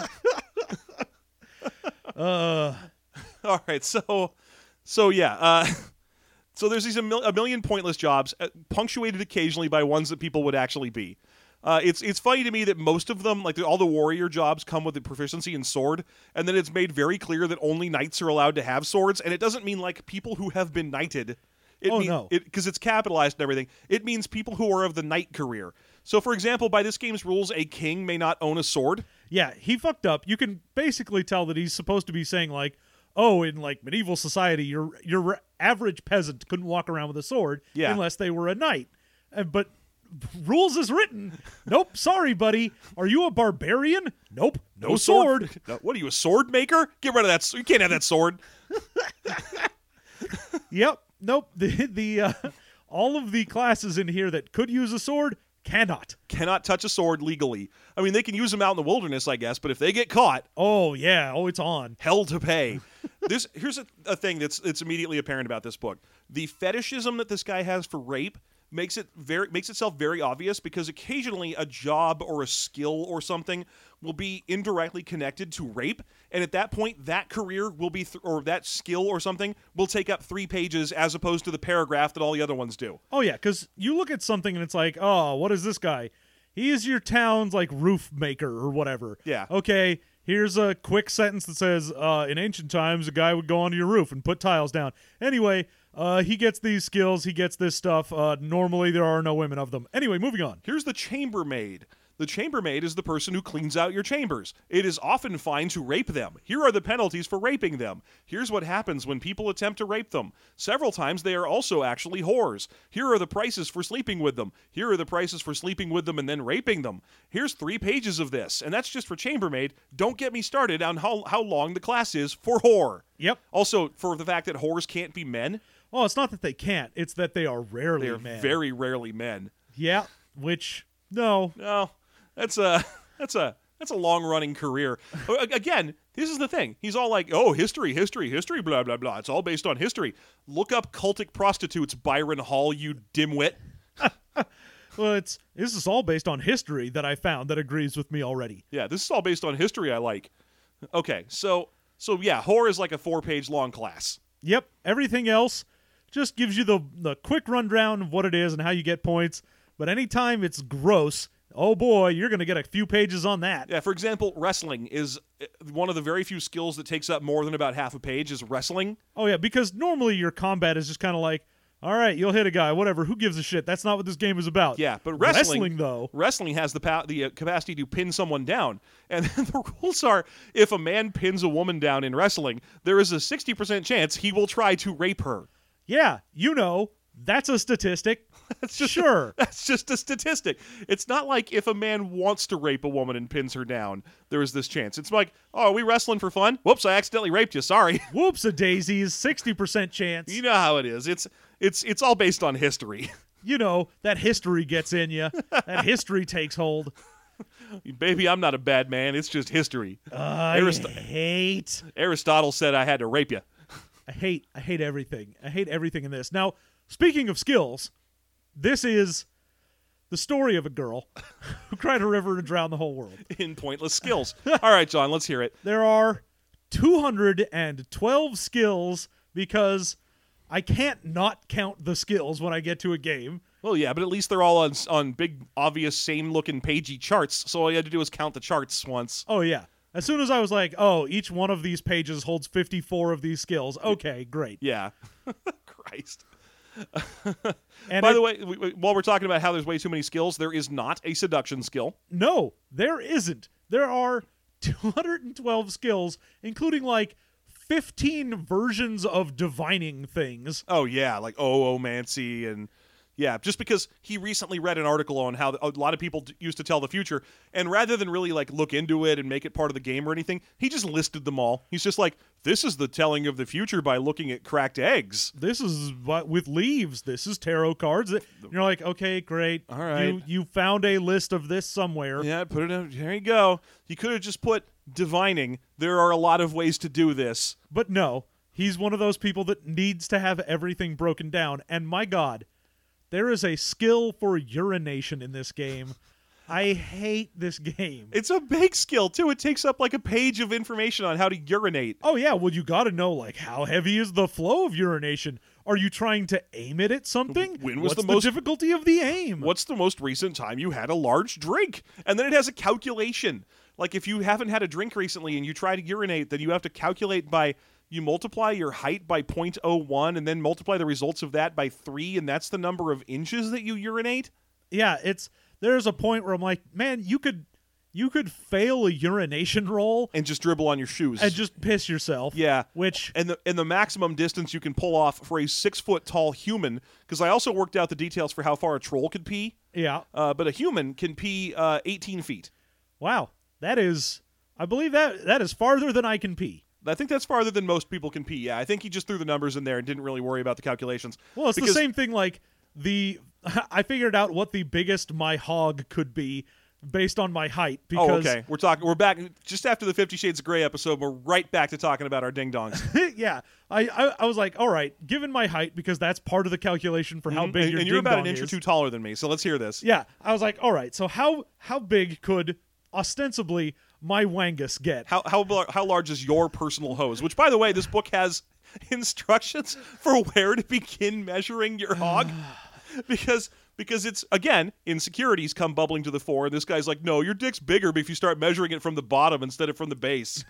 Uh,
All right. So, so yeah. Uh, so there's these a, mil- a million pointless jobs, uh, punctuated occasionally by ones that people would actually be. Uh, it's it's funny to me that most of them, like all the warrior jobs, come with a proficiency in sword, and then it's made very clear that only knights are allowed to have swords, and it doesn't mean like people who have been knighted. It
Oh,
mean,
no.
because it's capitalized and everything. It means people who are of the knight career. So, for example, by this game's rules, a king may not own a sword.
yeah, he fucked up. You can basically tell that he's supposed to be saying like, "Oh, in like medieval society, your your average peasant couldn't walk around with a sword
Yeah.
unless they were a knight." Uh, but rules is written. Nope, sorry, buddy. Are you a barbarian? Nope, no, sword.
No, what are you, a sword maker? Get rid of that. s- You can't have that sword.
Yep. Nope. The the uh, all of the classes in here that could use a sword cannot.
Cannot touch a sword legally. I mean, they can use them out in the wilderness, I guess, but if they get caught,
Oh yeah. Oh, it's on.
hell to pay. This here's a, a thing that's it's immediately apparent about this book. The fetishism that this guy has for rape makes it very makes itself very obvious because occasionally a job or a skill or something will be indirectly connected to rape, and at that point that career will be th- or that skill or something will take up three pages as opposed to the paragraph that all the other ones do.
Oh yeah, because you look at something and it's like, oh, what is this guy? He is your town's like roof maker or whatever.
Yeah.
Okay, here's a quick sentence that says, uh, in ancient times, a guy would go onto your roof and put tiles down. Anyway, uh, he gets these skills, he gets this stuff. Uh, normally, there are no women of them. Anyway, moving on.
Here's the chambermaid. The chambermaid is the person who cleans out your chambers. It is often fine to rape them. Here are the penalties for raping them. Here's what happens when people attempt to rape them. Several times they are also actually whores. Here are the prices for sleeping with them. Here are the prices for sleeping with them and then raping them. Here's three pages of this, and that's just for chambermaid. Don't get me started on how, how long the class is for whore.
Yep.
Also, for the fact that whores can't be men.
Well, it's not that they can't. It's that they are rarely
They're
men.
very rarely men.
Yeah, which, no.
No, that's a that's a that's a long running career. Again, this is the thing. He's all like, "Oh, history, history, history, blah blah blah. It's all based on history." Look up cultic prostitutes, Byron Hall, you dimwit.
Well, it's this is all based on history that I found that agrees with me already.
Yeah, this is all based on history. I like. Okay, so so yeah, whore is like a four page long class.
Yep. Everything else just gives you the the quick rundown of what it is and how you get points. But anytime it's gross, oh boy, you're going to get a few pages on that.
Yeah, for example, wrestling is one of the very few skills that takes up more than about half a page is wrestling.
Oh yeah, because normally your combat is just kind of like, all right, you'll hit a guy, whatever, who gives a shit? That's not what this game is about.
Yeah, but wrestling,
wrestling though,
wrestling has the pa- the uh, capacity to pin someone down. And the rules are if a man pins a woman down in wrestling, there is a sixty percent chance he will try to rape her.
Yeah, you know, that's a statistic.
That's just
sure.
A, that's just a statistic. It's not like if a man wants to rape a woman and pins her down, there is this chance. It's like, oh, are we wrestling for fun? Whoops, I accidentally raped you. Sorry.
Whoops a daisies, sixty percent chance.
You know how it is. It's it's it's all based on history.
You know, that history gets in you. That history takes hold.
Baby, I'm not a bad man. It's just history.
I
Arist-
hate.
Aristotle said I had to rape you.
I hate. I hate everything. I hate everything in this. Now, speaking of skills, this is the story of a girl who cried a river to drown the whole world.
In pointless skills. All right, John, let's hear it.
There are two hundred twelve skills because I can't not count the skills when I get to a game.
Well, yeah, but at least they're all on on big, obvious, same-looking, pagey charts, so all you had to do was count the charts once.
Oh, yeah. As soon as I was like, oh, each one of these pages holds fifty-four of these skills. Okay, great.
Yeah. Christ.
And
By
it,
the way, we, we, while we're talking about how there's way too many skills, there is not a seduction skill.
No, there isn't. There are two hundred twelve skills, including like fifteen versions of divining things.
Oh, yeah, like oomancy and... Yeah, just because he recently read an article on how a lot of people d- used to tell the future, and rather than really like look into it and make it part of the game or anything, he just listed them all. He's just like, this is the telling of the future by looking at cracked eggs.
This is what with leaves. This is tarot cards. And you're like, okay, great.
All right.
You you found a list of this somewhere.
Yeah, put it in. There you go. You could have just put divining. There are a lot of ways to do this.
But no, he's one of those people that needs to have everything broken down. And my God, there is a skill for urination in this game. I hate this game.
It's a big skill, too. It takes up like a page of information on how to urinate.
Oh, yeah. Well, you got to know, like, how heavy is the flow of urination? Are you trying to aim it at something?
When was
What's
the
the,
most-
difficulty of the aim?
What's the most recent time you had a large drink? And then it has a calculation. Like if you haven't had a drink recently and you try to urinate, then you have to calculate by... You multiply your height by zero point zero one and then multiply the results of that by three, and that's the number of inches that you urinate?
Yeah, it's there's a point where I'm like, man, you could you could fail a urination roll
And just dribble on your shoes.
and just piss yourself.
Yeah.
Which
And the and the maximum distance you can pull off for a six-foot-tall human, because I also worked out the details for how far a troll could pee,
yeah.
uh, but a human can pee uh, eighteen feet.
Wow. That is I believe that that is farther than I can pee.
I think that's farther than most people can pee. Yeah, I think he just threw the numbers in there and didn't really worry about the calculations.
Well, it's
Because-
the same thing like the I figured out what the biggest my hog could be. based on my height.
Oh,
Because,
okay. We're talking. We're back just after the Fifty Shades of Grey episode. We're right back to talking about our ding dongs.
yeah, I, I I was like, all right, given my height, because that's part of the calculation for how
Mhm.
big
and,
your
and you're about an
ding-dong
inch or
is.
two taller than me, so let's hear this.
Yeah, I was like, all right, so how how big could ostensibly my wangus get?
How how lar- how large is your personal hose? Which, by the way, this book has instructions for where to begin measuring your hog, because because it's again insecurities come bubbling to the fore. And this guy's like, no, your dick's bigger if you start measuring it from the bottom instead of from the base.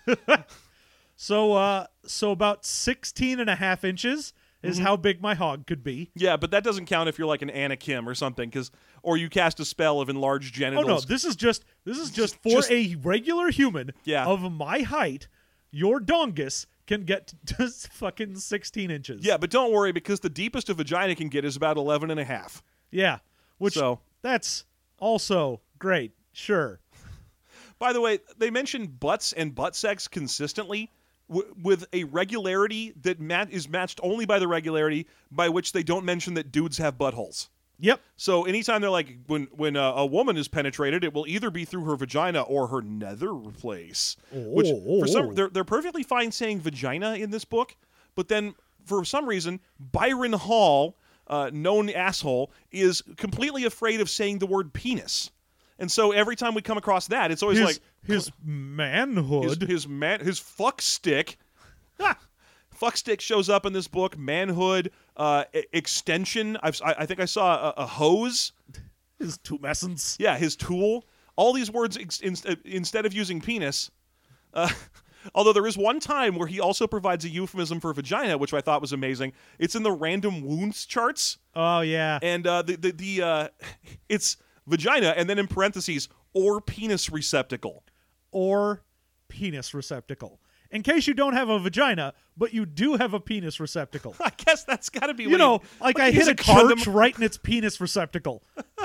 So uh, so about sixteen and a half inches is
Mm-hmm.
how big my hog could be.
Yeah, but that doesn't count if you're like an Anakim or something, because or you cast a spell of enlarged
Oh
genitals.
no, this is just this is just for
Just-
a regular human
Yeah.
of my height. Your dongus can get to fucking sixteen inches.
Yeah, but don't worry, because the deepest a vagina can get is about eleven and a half.
Yeah. Which
So-
that's also great. Sure.
By the way, they mention butts and butt sex consistently w- with a regularity that mat- is matched only by the regularity by which they don't mention that dudes have buttholes.
Yep.
So anytime they're like, when when uh, a woman is penetrated, it will either be through her vagina or her nether place. Which
Oh,
for
oh.
some they're they're perfectly fine saying vagina in this book, but then for some reason Byron Hall, uh, known asshole, is completely afraid of saying the word penis. And so every time we come across that, it's always
His,
like
his
his
manhood.
his man his fuck stick. Ah! Fuck stick shows up in this book. Manhood, uh, e- extension. I've, I, I think I saw a, a hose.
His tumescence.
Yeah, his tool. All these words ex- in, instead of using penis. Uh, although there is one time where he also provides a euphemism for vagina, which I thought was amazing. It's in the random wounds charts,
Oh yeah.
and uh, the the, the uh, it's vagina, and then in parentheses or penis receptacle.
Or penis receptacle. In case you don't have a vagina, but you do have a penis receptacle.
I guess that's got to be
You
what
know,
he,
like
what
I
he
hit
used
a
condom-
church right in its penis receptacle.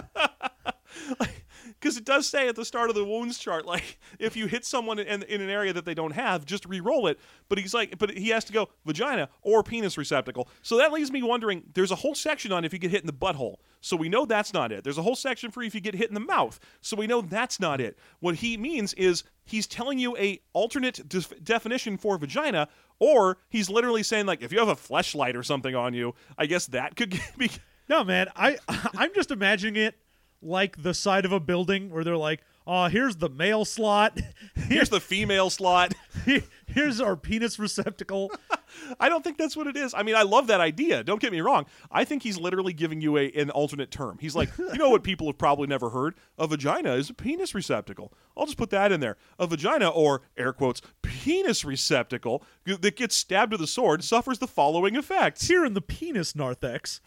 Because it does say at the start of the wounds chart, like, if you hit someone in, in an area that they don't have, just re-roll it. But he's like, but he has to go vagina or penis receptacle. So that leaves me wondering, there's a whole section on if you get hit in the butthole. So we know that's not it. There's a whole section for if you get hit in the mouth. So we know that's not it. What he means is he's telling you a alternate def- definition for vagina, or he's literally saying, like, if you have a fleshlight or something on you, I guess that could be...
No, man, I I'm just imagining it like the side of a building where they're like, "Oh, here's the male slot.
Here's the female slot.
Here's our penis receptacle."
I don't think that's what it is. I mean, I love that idea. Don't get me wrong. I think he's literally giving you a an alternate term. He's like, you know what people have probably never heard? A vagina is a penis receptacle. I'll just put that in there. A vagina, or air quotes, penis receptacle that gets stabbed with a sword suffers the following effects.
Here in the penis narthex.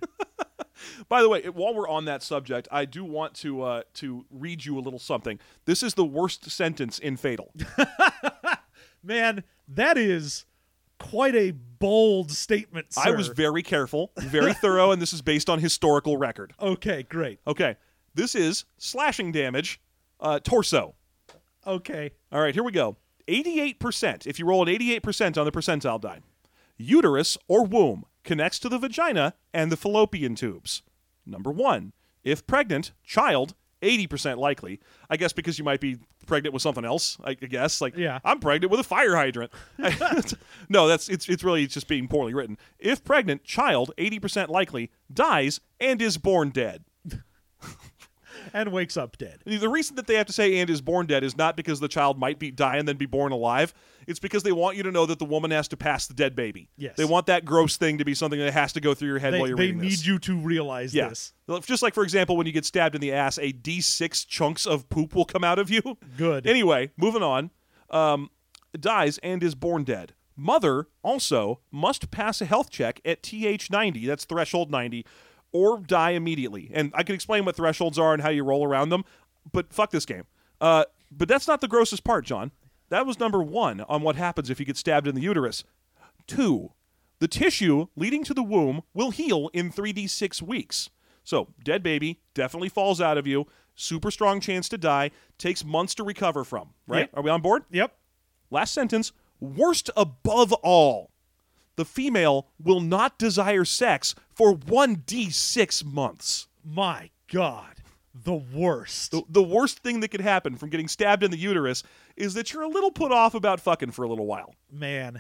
By the way, while we're on that subject, I do want to uh, to read you a little something. This is the worst sentence in Fatal.
Man, that is quite a bold statement, sir.
I was very careful, very thorough, and this is based on historical record.
Okay, great.
Okay, this is slashing damage, uh, torso.
Okay.
All right, here we go. eighty-eight percent, if you roll an eighty-eight percent on the percentile die. Uterus or womb connects to the vagina and the fallopian tubes. Number one, if pregnant, child, eighty percent likely. I guess because you might be pregnant with something else, I guess. Like,
Yeah.
I'm pregnant with a fire hydrant. No, that's it's it's really just being poorly written. If pregnant, child, eighty percent likely, dies and is born dead.
And wakes up dead.
The reason that they have to say and is born dead is not because the child might be die and then be born alive. It's because they want you to know that the woman has to pass the dead baby.
Yes.
They want that gross thing to be something that has to go through your head
They,
while you're
they
reading
need
this.
you to realize
Yeah.
this.
Just like, for example, when you get stabbed in the ass, a D six chunks of poop will come out of you.
Good.
Anyway, moving on. Um, dies and is born dead. Mother also must pass a health check at T H ninety, that's threshold ninety, or die immediately. And I can explain what thresholds are and how you roll around them, but fuck this game. Uh, but that's not the grossest part, John. That was number one on what happens if you get stabbed in the uterus. Two, the tissue leading to the womb will heal in three d six weeks. So, dead baby, definitely falls out of you, super strong chance to die, takes months to recover from, right?
Yep.
Are we on board?
Yep.
Last sentence, worst above all, the female will not desire sex for one d six months.
My God. the worst.
The, the worst thing that could happen from getting stabbed in the uterus is that you're a little put off about fucking for a little while.
Man,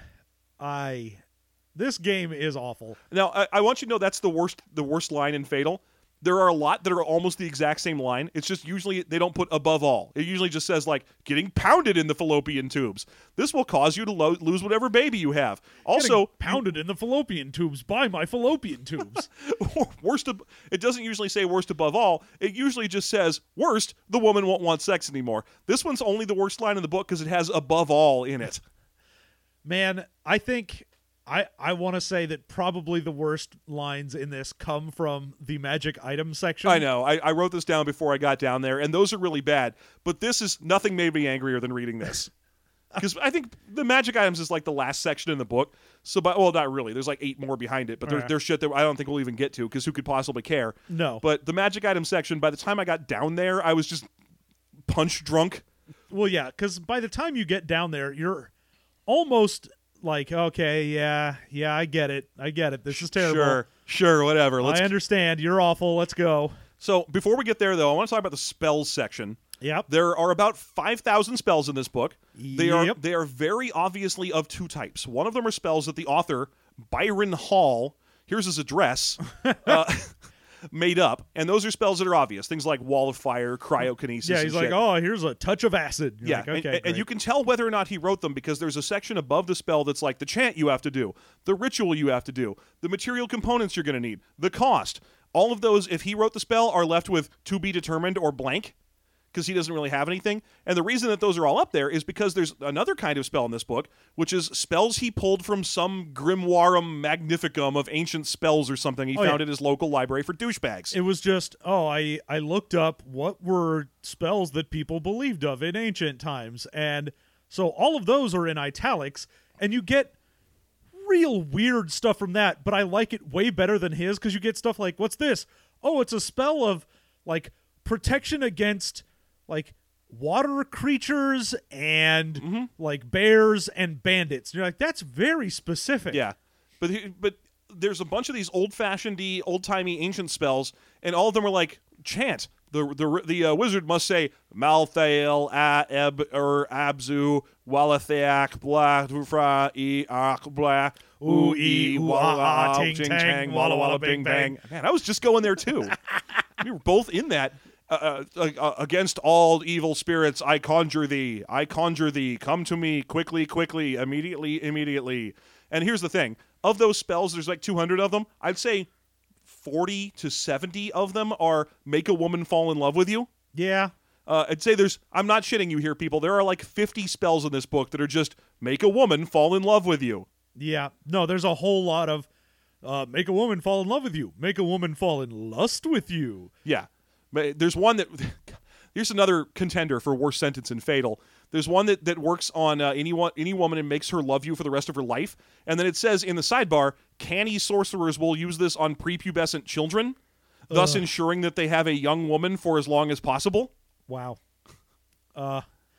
I this game is awful.
Now, I, I want you to know that's the worst the worst line in Fatal. There are a lot that are almost the exact same line. It's just usually they don't put above all. It usually just says, like, getting pounded in the fallopian tubes. This will cause you to lo- lose whatever baby you have. Also,
Getting pounded in the fallopian tubes by my fallopian tubes.
worst. Ab- it doesn't usually say worst above all. It usually just says worst. The woman won't want sex anymore. This one's only the worst line in the book because it has above all in it.
Man, I think I I want to say that probably the worst lines in this come from the magic item section.
I know. I, I wrote this down before I got down there, and those are really bad. But this is nothing made me angrier than reading this. Because I think the magic items is like the last section in the book. So, by, well, not really. There's like eight more behind it, but there's,
Right.
there's shit that I don't think we'll even get to because who could possibly care?
No.
But the magic item section, by the time I got down there, I was just punch drunk.
Well, yeah, because by the time you get down there, you're almost like, okay, yeah, yeah, I get it. I get it. This is terrible.
Sure, sure, whatever. Let's.
I understand. You're awful. Let's go.
So before we get there, though, I want to talk about the spells section.
Yep.
There are about five thousand spells in this book. They are
Yep.
they are very obviously of two types. One of them are spells that the author, Byron Hall, here's his address, uh, made up. And those are spells that are obvious. Things like Wall of Fire, Cryokinesis.
Yeah,
and
he's like,
shit.
oh, here's a touch of acid. You're
Yeah,
like,
and-
okay,
and, and
great.
you can tell whether or not he wrote them because there's a section above the spell that's like the chant you have to do, the ritual you have to do, the material components you're going to need, the cost. All of those, if he wrote the spell, are left with to be determined or blank because he doesn't really have anything. And the reason that those are all up there is because there's another kind of spell in this book, which is spells he pulled from some grimoirum magnificum of ancient spells or something he
Oh,
found
yeah.
at his local library for douchebags.
It was just, oh, I, I looked up what were spells that people believed of in ancient times. And so all of those are in italics, and you get real weird stuff from that, but I like it way better than his because you get stuff like, what's this? Oh, it's a spell of, like, protection against, like, water creatures and,
Mm-hmm.
like, bears and bandits. And you're like, that's very specific.
Yeah, but he- but there's a bunch of these old-fashioned, old-timey ancient spells, and all of them are like chant. The the the uh, wizard must say Malthael a eb er abzu walatheak blah dufra e ak blah ooh e
ooh,
walla
ah, ah,
ting
ting,
tang
tang,
walla
walla,
walla
walla,
bing
bing,
bang. Man, I was just going there too. We were both in that. Uh, uh, uh, against all evil spirits, I conjure thee. I conjure thee. Come to me quickly, quickly, immediately, immediately. And here's the thing: of those spells, there's like two hundred of them. I'd say forty to seventy of them are make a woman fall in love with you.
Yeah.
Uh, I'd say there's. I'm not shitting you here, people. There are like fifty spells in this book that are just make a woman fall in love with you.
Yeah. No, there's a whole lot of uh, make a woman fall in love with you. Make a woman fall in lust with you.
Yeah. But there's one that here's another contender for worst sentence in Fatal. There's one that, that works on uh, any, wo- any woman and makes her love you for the rest of her life. And then it says in the sidebar, canny sorcerers will use this on prepubescent children, thus
Ugh.
ensuring that they have a young woman for as long as possible.
Wow. Uh,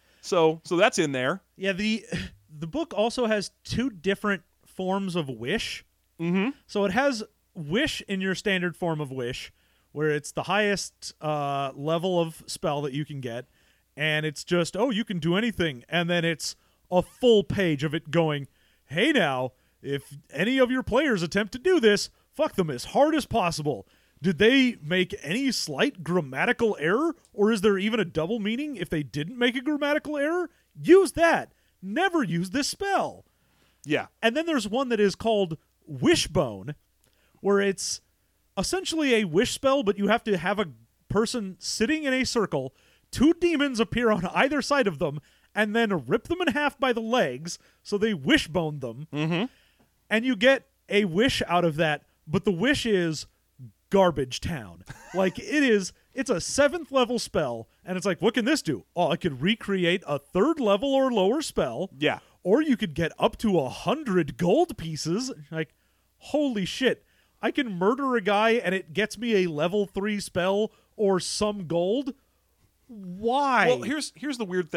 So so that's in there.
yeah, the the book also has two different forms of wish.
Mm-hmm.
So it has wish in your standard form of wish, where it's the highest uh, level of spell that you can get, and it's just, oh, you can do anything, and then it's a full page of it going, hey now, if any of your players attempt to do this, fuck them as hard as possible. Did they make any slight grammatical error, or is there even a double meaning if they didn't make a grammatical error? Use that. Never use this spell.
Yeah.
And then there's one that is called Wishbone, where it's essentially a wish spell, but you have to have a person sitting in a circle, two demons appear on either side of them, and then rip them in half by the legs, so they wishbone them,
Mm-hmm.
and you get a wish out of that, but the wish is Garbage Town. Like, it is, it's a seventh level spell, and it's like, what can this do? Oh, I could recreate a third level or lower spell.
Yeah.
Or you could get up to a hundred gold pieces. Like, holy shit. I can murder a guy and it gets me a level three spell or some gold? Why?
Well, here's here's the weird thing.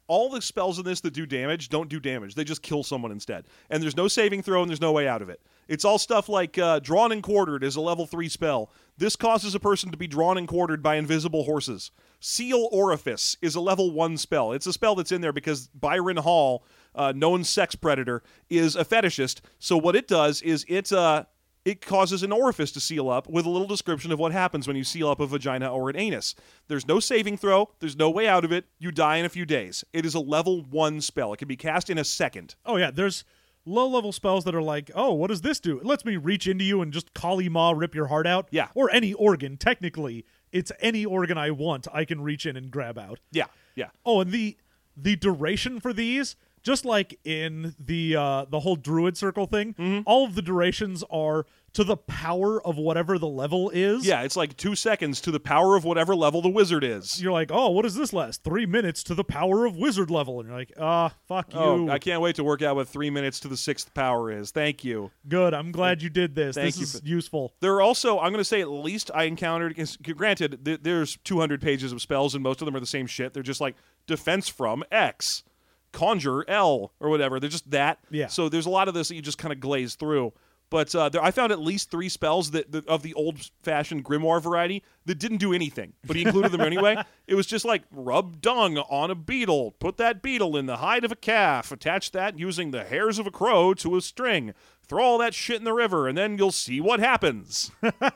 all the spells in this that do damage don't do damage. They just kill someone instead. And there's no saving throw and there's no way out of it. It's all stuff like uh, Drawn and Quartered is a level three spell. This causes a person to be drawn and quartered by invisible horses. Seal Orifice is a level one spell. It's a spell that's in there because Byron Hall, uh, known sex predator, is a fetishist. So what it does is it uh, it causes an orifice to seal up with a little description of what happens when you seal up a vagina or an anus. There's no saving throw. There's no way out of it. You die in a few days. It is a level one spell. It can be cast in a second.
Oh, yeah, there's low-level spells that are like, oh, what does this do? It lets me reach into you and just Kali Ma rip your heart out.
Yeah.
Or any organ. Technically, it's any organ I want I can reach in and grab out.
Yeah, yeah.
Oh, and the the duration for these, just like in the uh, the whole Druid Circle thing,
Mm-hmm.
all of the durations are to the power of whatever the level is.
Yeah, it's like two seconds to the power of whatever level the wizard is.
You're like, oh, what does this last? Three minutes to the power of wizard level. And you're like, ah, fuck you.
Oh, I can't wait to work out what three minutes to the sixth power is. Thank you.
Good. I'm glad you did this.
Thank
this
you
is
for-
useful.
There are also, I'm going to say at least I encountered, granted, th- there's two hundred pages of spells and most of them are the same shit. They're just like defense from X, conjure L, or whatever. They're just that.
Yeah.
So there's a lot of this that you just kind of glaze through. But uh, there, I found at least three spells that, that of the old-fashioned grimoire variety that didn't do anything, but he included them anyway. It was just like rub dung on a beetle, put that beetle in the hide of a calf, attach that using the hairs of a crow to a string, throw all that shit in the river, and then you'll see what happens.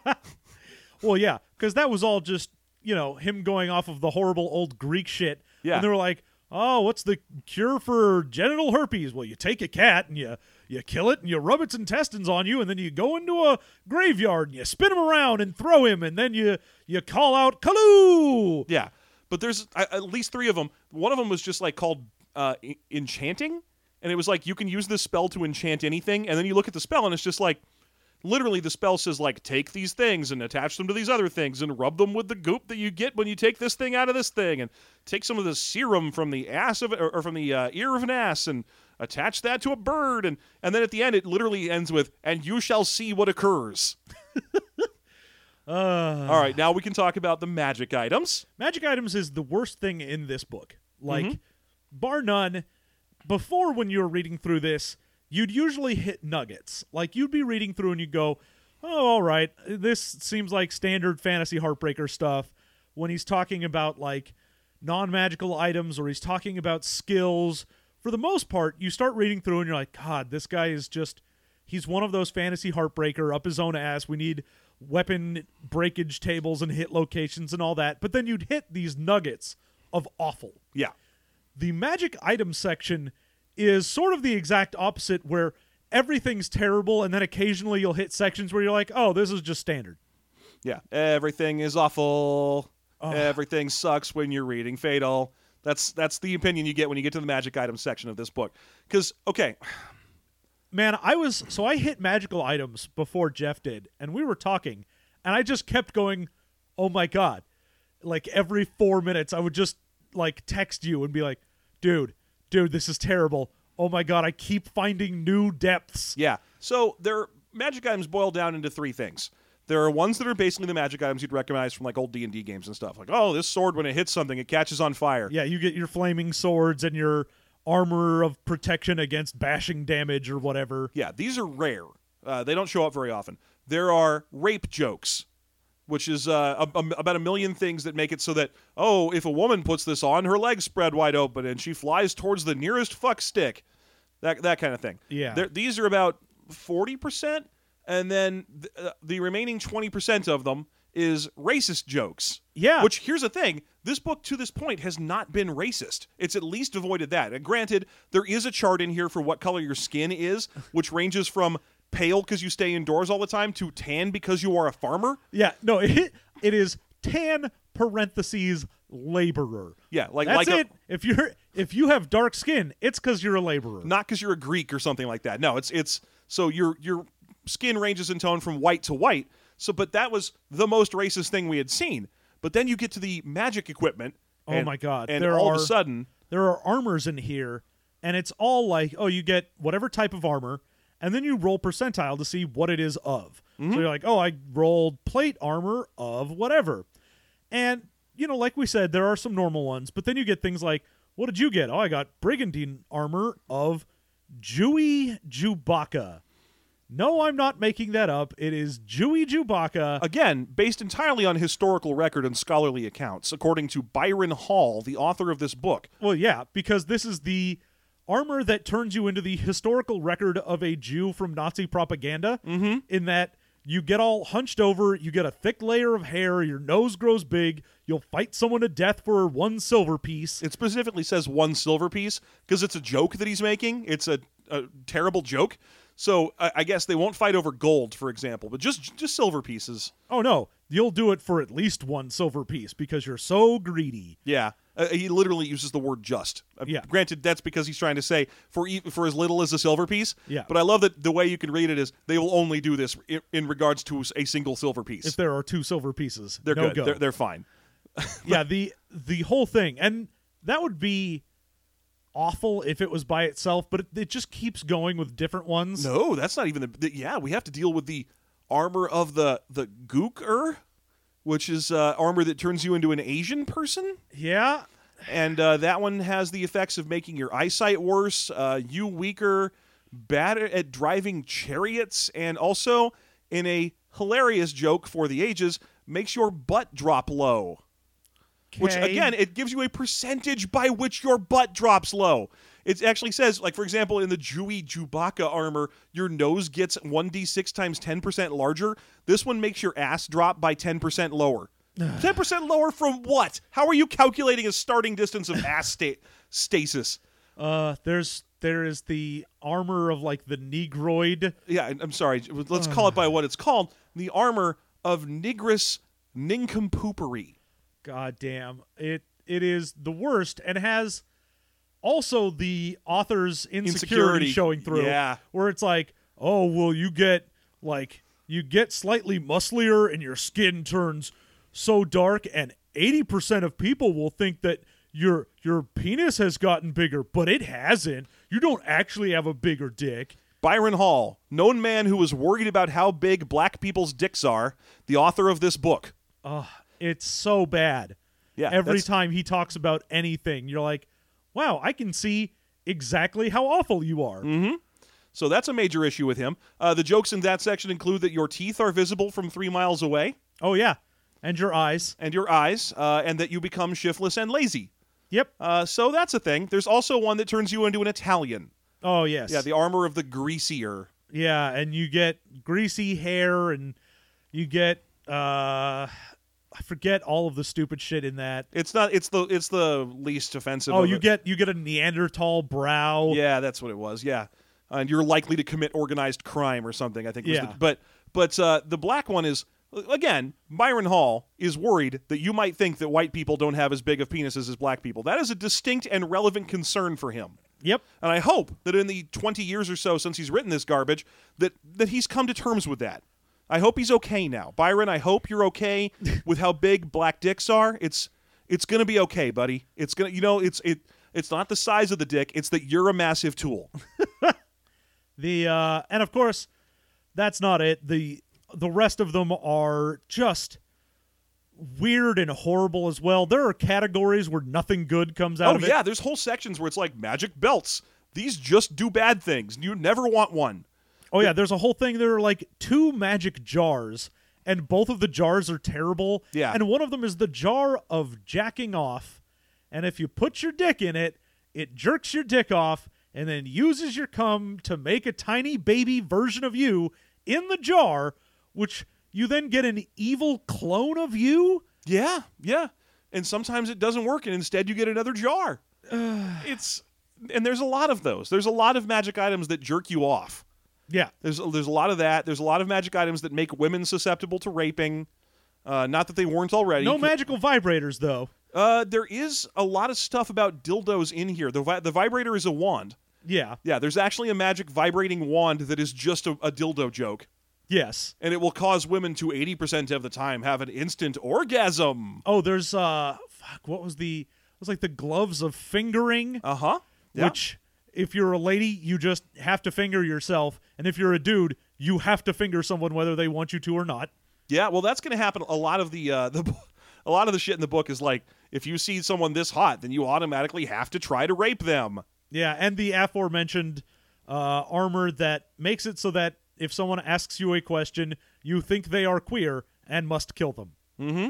Well, yeah, because that was all just, you know, him going off of the horrible old Greek shit.
Yeah.
And they were like, oh, what's the cure for genital herpes? Well, you take a cat and you you kill it and you rub its intestines on you, and then you go into a graveyard and you spin him around and throw him, and then you you call out Kaloo.
Yeah, but there's uh, at least three of them. One of them was just like called uh, e- enchanting, and it was like you can use this spell to enchant anything, and then you look at the spell and it's just like literally the spell says like take these things and attach them to these other things and rub them with the goop that you get when you take this thing out of this thing, and take some of the serum from the ass of or, or from the uh, ear of an ass and attach that to a bird, and and then at the end it literally ends with and you shall see what occurs.
Uh,
All right, now we can talk about the magic items.
Magic items is the worst thing in this book. Like,
Mm-hmm.
bar none, before when you were reading through this, you'd usually hit nuggets. Like, you'd be reading through and you'd go, oh, all right, this seems like standard fantasy heartbreaker stuff. When he's talking about, like, non-magical items or he's talking about skills, for the most part, you start reading through and you're like, God, this guy is just, he's one of those fantasy heartbreaker up his own ass. We need weapon breakage tables and hit locations and all that. But then you'd hit these nuggets of awful.
Yeah.
The magic item section is sort of the exact opposite, where everything's terrible, and then occasionally you'll hit sections where you're like, oh, this is just standard.
Yeah, everything is awful. Everything sucks when you're reading Fatal. That's that's the opinion you get when you get to the magic item section of this book. Because, okay,
Man, I was so I hit magical items before Jeff did, and we were talking, and I just kept going, oh my God. Like every four minutes, I would just like text you and be like, dude, dude, this is terrible. Oh my God, I keep finding new depths.
yeah. So their magic items boil down into three things. There are ones that are basically the magic items you'd recognize from like old D and D games and stuff. Like, oh, this sword, when it hits something, it catches on fire.
Yeah, you get your flaming swords and your armor of protection against bashing damage or whatever.
Yeah, these are rare. Uh, they don't show up very often. There are rape jokes, which is uh, a, a, about a million things that make it so that, oh, if a woman puts this on, her legs spread wide open and she flies towards the nearest fuck stick. That that kind of thing.
Yeah.
They're, these are about forty percent, and then th- uh, the remaining twenty percent of them is racist jokes.
Yeah.
Which, here's the thing, this book to this point has not been racist. It's at least avoided that. And granted, there is a chart in here for what color your skin is, which ranges from pale because you stay indoors all the time to tan because you are a farmer.
Yeah, no, it, it is tan parentheses laborer.
Yeah, like
That's
like a-
it. if you're if you have dark skin, it's because you're a laborer.
not because you're a Greek or something like that. No, it's it's so your your skin ranges in tone from white to white. So, but that was the most racist thing we had seen. But then you get to the magic equipment.
Oh
and-
my God,
And
there
all
are-
of a sudden,
There are armors in here, and it's all like, oh, you get whatever type of armor, and then you roll percentile to see what it is of. So you're like, oh, I rolled plate armor of whatever. And, you know, like we said, there are some normal ones, but then you get things like what did you get? Oh, I got brigandine armor of Jewy Chewbacca. No, I'm not making that up. It is Jewy Chewbacca.
Again, based entirely on historical record and scholarly accounts, according to Byron Hall, the author of this book.
Well, yeah, because this is the armor that turns you into the historical record of a Jew from Nazi propaganda,
mm-hmm.
in that you get all hunched over, you get a thick layer of hair, your nose grows big, you'll fight someone to death for one silver piece.
It specifically says one silver piece because it's a joke that he's making. It's a, a terrible joke. So I, I guess they won't fight over gold, for example, but just just silver pieces.
Oh, no. You'll do it for at least one silver piece because you're so greedy.
Yeah. Uh, he literally uses the word just. Uh,
Yeah.
Granted, that's because he's trying to say for e- for as little as a silver piece.
Yeah.
But I love that the way you can read it is they will only do this in, in regards to a single silver piece.
If there are two silver pieces,
they're
no
good.
go.
They're, they're fine.
yeah, the the whole thing. And that would be awful if it was by itself, but it, it just keeps going with different ones.
No, that's not even the, the. Yeah, we have to deal with the armor of the the Gooker, which is uh, armor that turns you into an Asian person.
Yeah.
And uh, that one has the effects of making your eyesight worse, uh, you weaker, bad at driving chariots, and also, in a hilarious joke for the ages, makes your butt drop low. Which,
Okay.
again, it gives you a percentage by which your butt drops low. It actually says, like, for example, in the Jewy Chewbacca armor, your nose gets one d six times ten percent larger. This one makes your ass drop by ten percent lower. ten percent lower from what? How are you calculating a starting distance of ass sta- stasis?
Uh, there's there is the armor of like the Negroid.
Yeah, I'm sorry. Let's call it by what it's called. The armor of Nigris Nincompoopery.
God damn. It it is the worst and has also the author's insecurity,
Insecurity.
showing through.
Yeah.
Where it's like, oh, well, you get like you get slightly musclier and your skin turns so dark, and eighty percent of people will think that your your penis has gotten bigger, but it hasn't. You don't actually have a bigger dick.
Byron Hall, known man who was worried about how big black people's dicks are, the author of this book.
Ugh, it's so bad.
Yeah,
Every
that's-
time he talks about anything, you're like, wow, I can see exactly how awful you are.
Mm-hmm. So that's a major issue with him. Uh, the jokes in that section include that your teeth are visible from three miles away,
Oh, yeah. And your eyes.
and your eyes, uh, and that you become shiftless and lazy.
Yep.
Uh, so that's a thing. There's also one that turns you into an Italian.
Oh, yes.
Yeah, the armor of the greasier.
Yeah, and you get greasy hair, and you get, uh, I forget all of the stupid shit in that.
It's not. It's the. It's the least offensive.
Oh,
of
you
it.
get you get a Neanderthal brow.
Yeah, that's what it was. Yeah, and you're likely to commit organized crime or something. I think. Was
Yeah.
the, but but uh, the black one is again. Byron Hall is worried that you might think that white people don't have as big of penises as black people. That is a distinct and relevant concern for him.
Yep.
And I hope that in the twenty years or so since he's written this garbage, that that he's come to terms with that. I hope he's okay now. Byron, I hope you're okay with how big black dicks are. It's it's going to be okay, buddy. It's going to, you know, it's it it's not the size of the dick, it's that you're a massive tool.
The uh, and of course, that's not it. The the rest of them are just weird and horrible as well. There are categories where nothing good comes out
Oh
of it.
yeah, there's whole sections where it's like magic belts. These just do bad things. You never want one.
Oh yeah, there's a whole thing. There are like two magic jars, and both of the jars are terrible.
Yeah.
And one of them is the jar of jacking off, and if you put your dick in it, it jerks your dick off, and then uses your cum to make a tiny baby version of you in the jar, which you then get an evil clone of you.
Yeah, yeah. And sometimes it doesn't work, and instead you get another jar. It's and there's a lot of those. There's a lot of magic items that jerk you off.
Yeah.
There's there's a lot of that. There's a lot of magic items that make women susceptible to raping. Uh, not that they weren't already.
No magical vibrators, though.
Uh, there is a lot of stuff about dildos in here. The vi- the vibrator is a wand.
Yeah.
Yeah, there's actually a magic vibrating wand that is just a, a dildo joke,
Yes.
and it will cause women to eighty percent of the time have an instant orgasm.
Oh, there's uh, fuck. What was the? It was like the gloves of fingering.
Uh huh. Yeah.
Which, if you're a lady, you just have to finger yourself, and if you're a dude, you have to finger someone whether they want you to or not.
Yeah, well, that's going to happen. A lot of the uh, the a lot of the shit in the book is like if you see someone this hot, then you automatically have to try to rape them.
Yeah, and the aforementioned uh, armor that makes it so that if someone asks you a question, you think they are queer and must kill them.
Mm-hmm.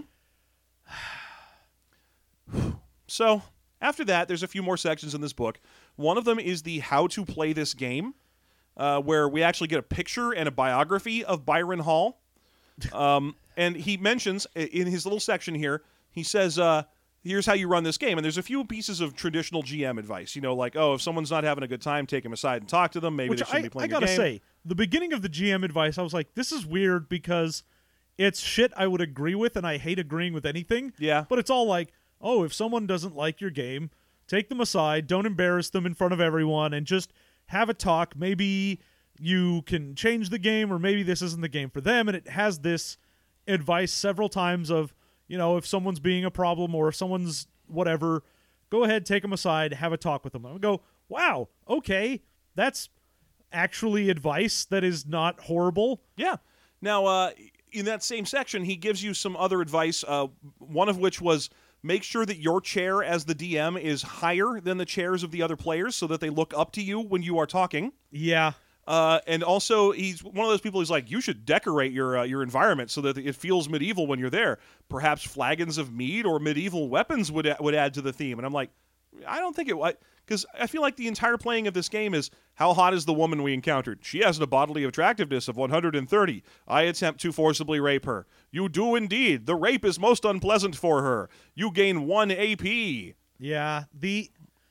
So, after that, there's a few more sections in this book. One of them is the how to play this game, uh, where we actually get a picture and a biography of Byron Hall. Um, and he mentions in his little section here, he says, uh, here's how you run this game. And there's a few pieces of traditional G M advice. You know, like, oh, if someone's not having a good time, take them aside and talk to them. Maybe
Which
they shouldn't
I,
be playing
I gotta
your game.
say, the beginning of the G M advice, I was like, this is weird because it's shit I would agree with, and I hate agreeing with anything.
Yeah.
But it's all like, oh, if someone doesn't like your game, take them aside, don't embarrass them in front of everyone, and just have a talk. Maybe you can change the game, or maybe this isn't the game for them. And it has this advice several times of, you know, if someone's being a problem or if someone's whatever, go ahead, take them aside, have a talk with them. I would go, wow, okay, that's actually advice that is not horrible.
Yeah. Now, uh, in that same section, he gives you some other advice, uh, one of which was make sure that your chair as the D M is higher than the chairs of the other players so that they look up to you when you are talking.
Yeah.
Uh, and also, he's one of those people who's like, you should decorate your uh, your environment so that it feels medieval when you're there. Perhaps flagons of mead or medieval weapons would would add to the theme. And I'm like, I don't think it would, because I feel like the entire playing of this game is, how hot is the woman we encountered? She has a bodily attractiveness of one hundred thirty. I attempt to forcibly rape her. You do indeed. The rape is most unpleasant for her. You gain one A P.
Yeah. The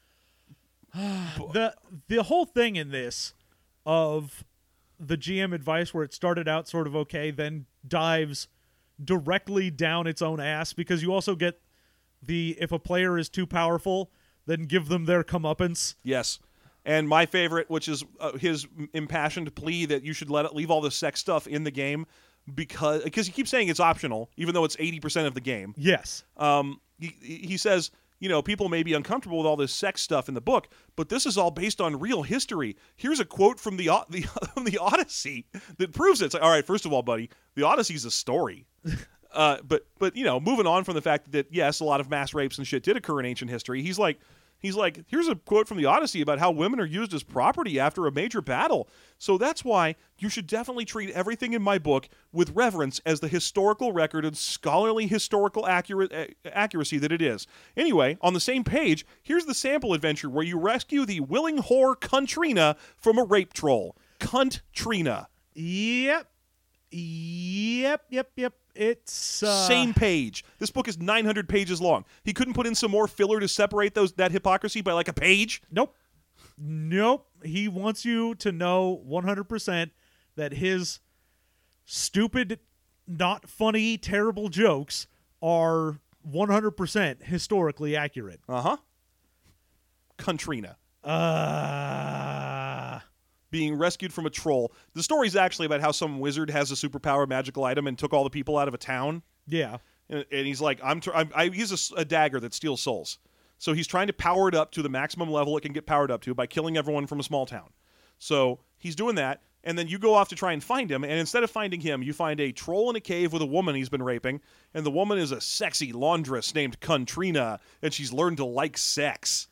the the whole thing in this of the G M advice, where it started out sort of okay, then dives directly down its own ass, because you also get the, if a player is too powerful, then give them their comeuppance.
Yes. And my favorite, which is uh, his impassioned plea that you should let it leave all the sex stuff in the game, because because he keeps saying it's optional, even though it's eighty percent of the game.
Yes.
Um, he, he says, you know, people may be uncomfortable with all this sex stuff in the book, but this is all based on real history. Here's a quote from the the, from the Odyssey that proves it. It's like, all right, first of all, buddy, the Odyssey's a story. uh, but, but you know, moving on from the fact that, yes, a lot of mass rapes and shit did occur in ancient history, he's like, He's like, here's a quote from the Odyssey about how women are used as property after a major battle. So that's why you should definitely treat everything in my book with reverence as the historical record and scholarly historical accurate, uh, accuracy that it is. Anyway, on the same page, here's the sample adventure where you rescue the willing whore Cuntrina from a rape troll. Cuntrina.
Yep. Yep, yep, yep. It's uh...
same page. This book is nine hundred pages long. He couldn't put in some more filler to separate those that hypocrisy by like a page?
Nope. Nope. He wants you to know one hundred percent that his stupid, not funny, terrible jokes are one hundred percent historically accurate.
Uh-huh. Cuntrina.
Uh...
Being rescued from a troll. The story's actually about how some wizard has a superpower magical item and took all the people out of a town.
Yeah.
And, and he's like, I'm, tr- I'm I, he's a, a dagger that steals souls. So he's trying to power it up to the maximum level it can get powered up to by killing everyone from a small town. So he's doing that, and then you go off to try and find him, and instead of finding him, you find a troll in a cave with a woman he's been raping, and the woman is a sexy laundress named Cuntrina, and she's learned to like sex.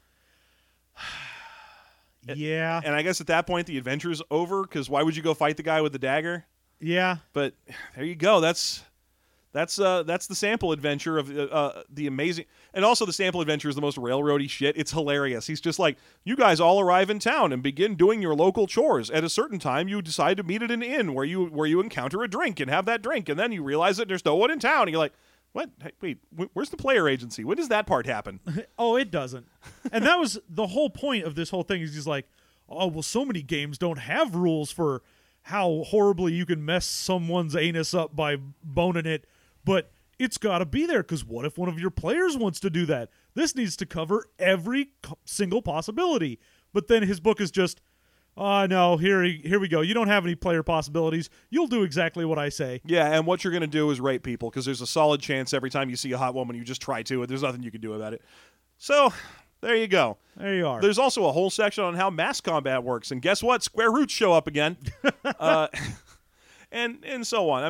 Yeah.
And I guess at that point the adventure's over, because why would you go fight the guy with the dagger?
Yeah.
But there you go. That's that's uh, that's the sample adventure of uh, uh, the amazing. And also the sample adventure is the most railroady shit. It's hilarious. He's just like, you guys all arrive in town and begin doing your local chores. At a certain time, you decide to meet at an inn where you where you encounter a drink and have that drink. And then you realize that there's no one in town. And you're like, what? Hey, wait, wh- where's the player agency? When does that part happen?
Oh, it doesn't. And that was the whole point of this whole thing, is he's like, oh, well, so many games don't have rules for how horribly you can mess someone's anus up by boning it, but it's got to be there, because what if one of your players wants to do that? This needs to cover every co- single possibility. But then his book is just, oh, no, here, here we go. You don't have any player possibilities. You'll do exactly what I say.
Yeah, and what you're going to do is rape people, because there's a solid chance every time you see a hot woman, you just try to, and there's nothing you can do about it. So, there you go.
There you are.
There's also a whole section on how mass combat works, and guess what? Square roots show up again. uh, and and so on. I mean,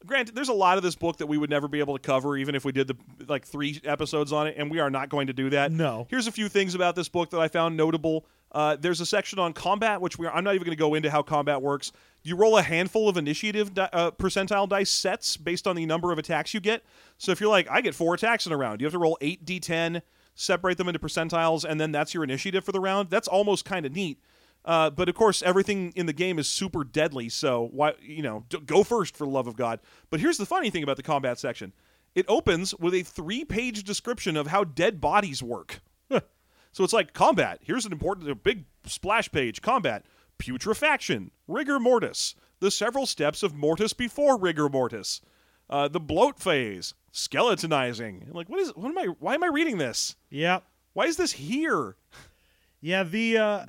granted, there's a lot of this book that we would never be able to cover, even if we did the like three episodes on it, and we are not going to do that.
No.
Here's a few things about this book that I found notable. Uh, there's a section on combat, which we are, I'm not even going to go into how combat works. You roll a handful of initiative di- uh, percentile dice sets based on the number of attacks you get. So if you're like, I get four attacks in a round, you have to roll eight d ten, separate them into percentiles, and then that's your initiative for the round. That's almost kind of neat. Uh, but of course, everything in the game is super deadly, so why you know d- go first for the love of God. But here's the funny thing about the combat section: it opens with a three-page description of how dead bodies work. So it's like combat. Here's an important, a big splash page. Combat, putrefaction, rigor mortis, the several steps of mortis before rigor mortis, uh, the bloat phase, skeletonizing. I'm like, what is? What am I? Why am I reading this?
Yeah.
Why is this here?
Yeah, the uh,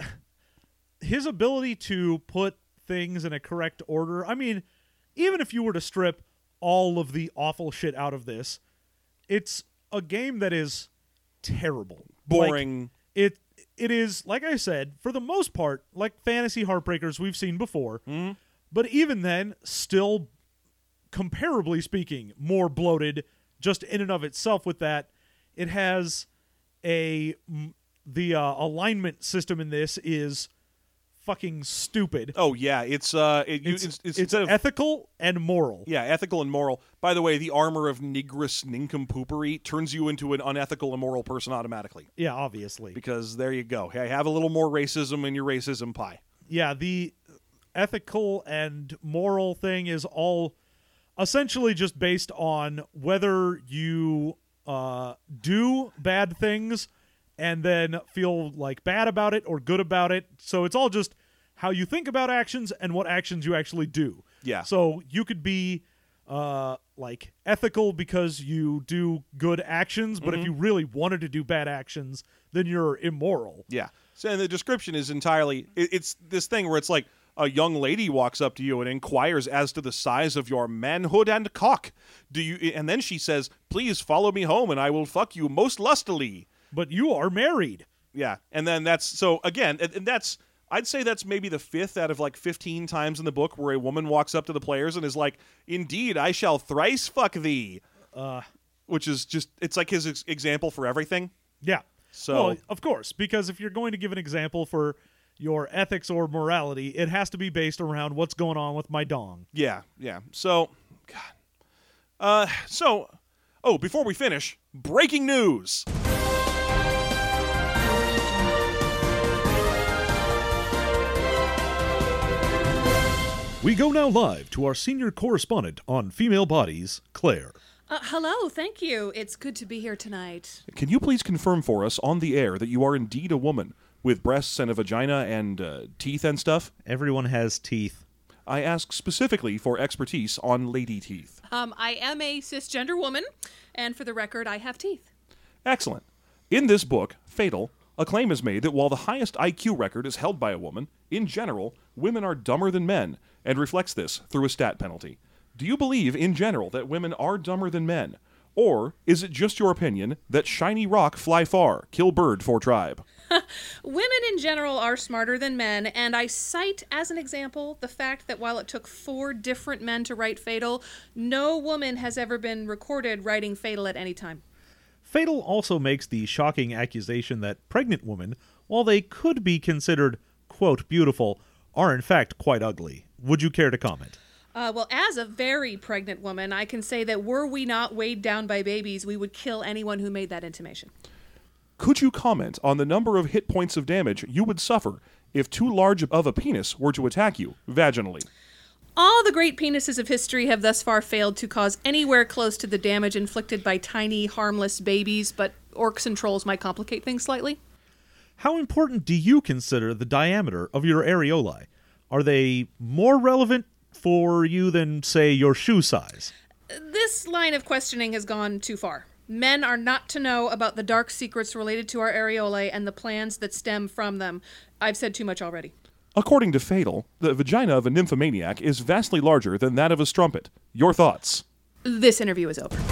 his ability to put things in a correct order. I mean, even if you were to strip all of the awful shit out of this, it's a game that is terrible.
Boring.
Like, it it is, like I said, for the most part, like fantasy heartbreakers we've seen before.
Mm-hmm.
But even then, still, comparably speaking, more bloated just in and of itself with that. It has a... The uh, alignment system in this is fucking stupid.
Oh yeah, it's uh, it, you,
It's,
it's,
it's,
instead of
ethical and moral.
yeah, ethical and moral. By the way, the armor of Nigrus Nincompoopery turns you into an unethical, immoral person automatically.
Yeah, obviously.
Because there you go. Hey, have a little more racism in your racism pie.
Yeah, the ethical and moral thing is all essentially just based on whether you uh, do bad things and then feel like bad about it or good about it. So it's all just how you think about actions and what actions you actually do.
Yeah.
So you could be uh, like ethical because you do good actions, but
Mm-hmm.
if you really wanted to do bad actions, then you're immoral.
Yeah. So and the description is entirely it, it's this thing where it's like a young lady walks up to you and inquires as to the size of your manhood and cock. Do you and then she says, "Please follow me home and I will fuck you most lustily."
But you are married.
Yeah, and then that's so again, and, and that's I'd say that's maybe the fifth out of like fifteen times in the book where a woman walks up to the players and is like, "Indeed, I shall thrice fuck thee,"
Uh,
which is just it's like his ex- example for everything.
yeah.
So
Well, of course, because if you're going to give an example for your ethics or morality, it has to be based around what's going on with my dong.
yeah, yeah. So, God, uh, so oh, before we finish, breaking news.
We go now live to our senior correspondent on female bodies, Claire.
Uh, hello, thank you. It's good to be here tonight.
Can you please confirm for us on the air that you are indeed a woman with breasts and a vagina and uh, teeth and stuff?
Everyone has teeth.
I ask specifically for expertise on lady teeth.
Um, I am a cisgender woman, and for the record, I have teeth.
Excellent. In this book, Fatal, a claim is made that while the highest I Q record is held by a woman, in general, women are dumber than men, and reflects this through a stat penalty. Do you believe, in general, that women are dumber than men? Or is it just your opinion that shiny rock fly far, kill bird for tribe?
Women in general are smarter than men, and I cite as an example the fact that while it took four different men to write Fatal, no woman has ever been recorded writing Fatal at any time.
Fatal also makes the shocking accusation that pregnant women, while they could be considered, quote, beautiful, are in fact quite ugly. Would you care to comment?
Uh, well, as a very pregnant woman, I can say that were we not weighed down by babies, we would kill anyone who made that intimation.
Could you comment on the number of hit points of damage you would suffer if too large of a penis were to attack you vaginally?
All the great penises of history have thus far failed to cause anywhere close to the damage inflicted by tiny, harmless babies, but orcs and trolls might complicate things slightly.
How important do you consider the diameter of your areolae? Are they more relevant for you than, say, your shoe size?
This line of questioning has gone too far. Men are not to know about the dark secrets related to our areolae and the plans that stem from them. I've said too much already.
According to Fatal, the vagina of a nymphomaniac is vastly larger than that of a strumpet. Your thoughts?
This interview is over.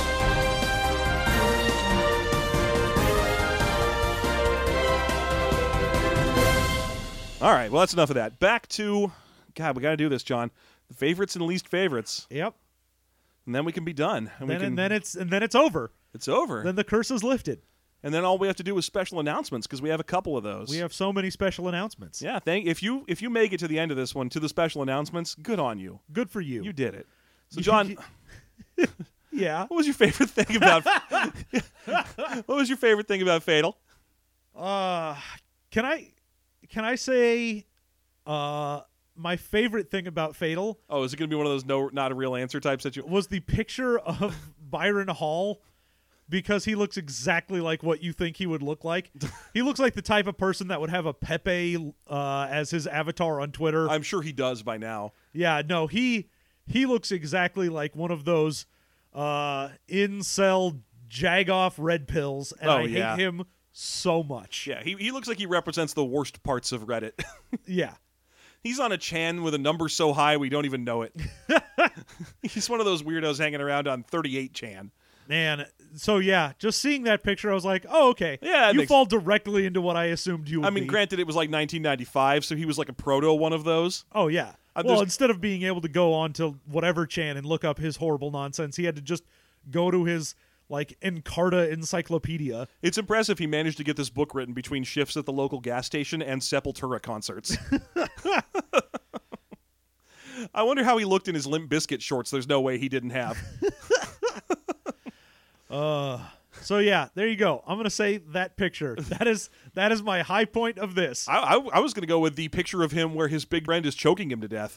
All right, well, that's enough of that. Back to, God, we got to do this, John. The favorites and least favorites.
Yep.
And then we can be done. And we
Then,
can,
and then it's and then it's over.
it's over.
Then the curse is lifted.
And then all we have to do is special announcements because we have a couple of those.
We have so many special announcements.
Yeah, thank if you if you make it to the end of this one to the special announcements, good on you.
Good for you.
You did it. So
You-
John,
you- yeah.
what was your favorite thing about What was your favorite thing about Fatal?
Uh, can I can I say uh my favorite thing about Fatal
Oh, is it going to be one of those no not a real answer types that you
was the picture of Byron Hall, because he looks exactly like what you think he would look like. He looks like the type of person that would have a Pepe uh, as his avatar on Twitter.
I'm sure he does by now.
Yeah, no, he he looks exactly like one of those uh, incel jagoff red pills, and
Oh,
I
yeah.
hate him so much.
Yeah, he he looks like he represents the worst parts of Reddit.
Yeah.
He's on a Chan with a number so high we don't even know it. He's one of those weirdos hanging around on thirty-eight Chan.
Man, so yeah, just seeing that picture, I was like, oh, okay.
Yeah, it
you
makes-
fall directly into what I assumed you would
I mean,
be.
granted, it was like nineteen ninety-five, so he was like a proto one of those.
Oh, yeah.
Uh,
well,
there's-
instead of being able to go on to whatever Chan and look up his horrible nonsense, he had to just go to his, like, Encarta encyclopedia.
It's impressive he managed to get this book written between shifts at the local gas station and Sepultura concerts. I wonder how he looked in his Limp Bizkit shorts. There's no way he didn't have.
Uh, so yeah, there you go. I'm gonna say that picture. That is that is my high point of this,
I, I, I was going to go with the picture of him where his big friend is choking him to death.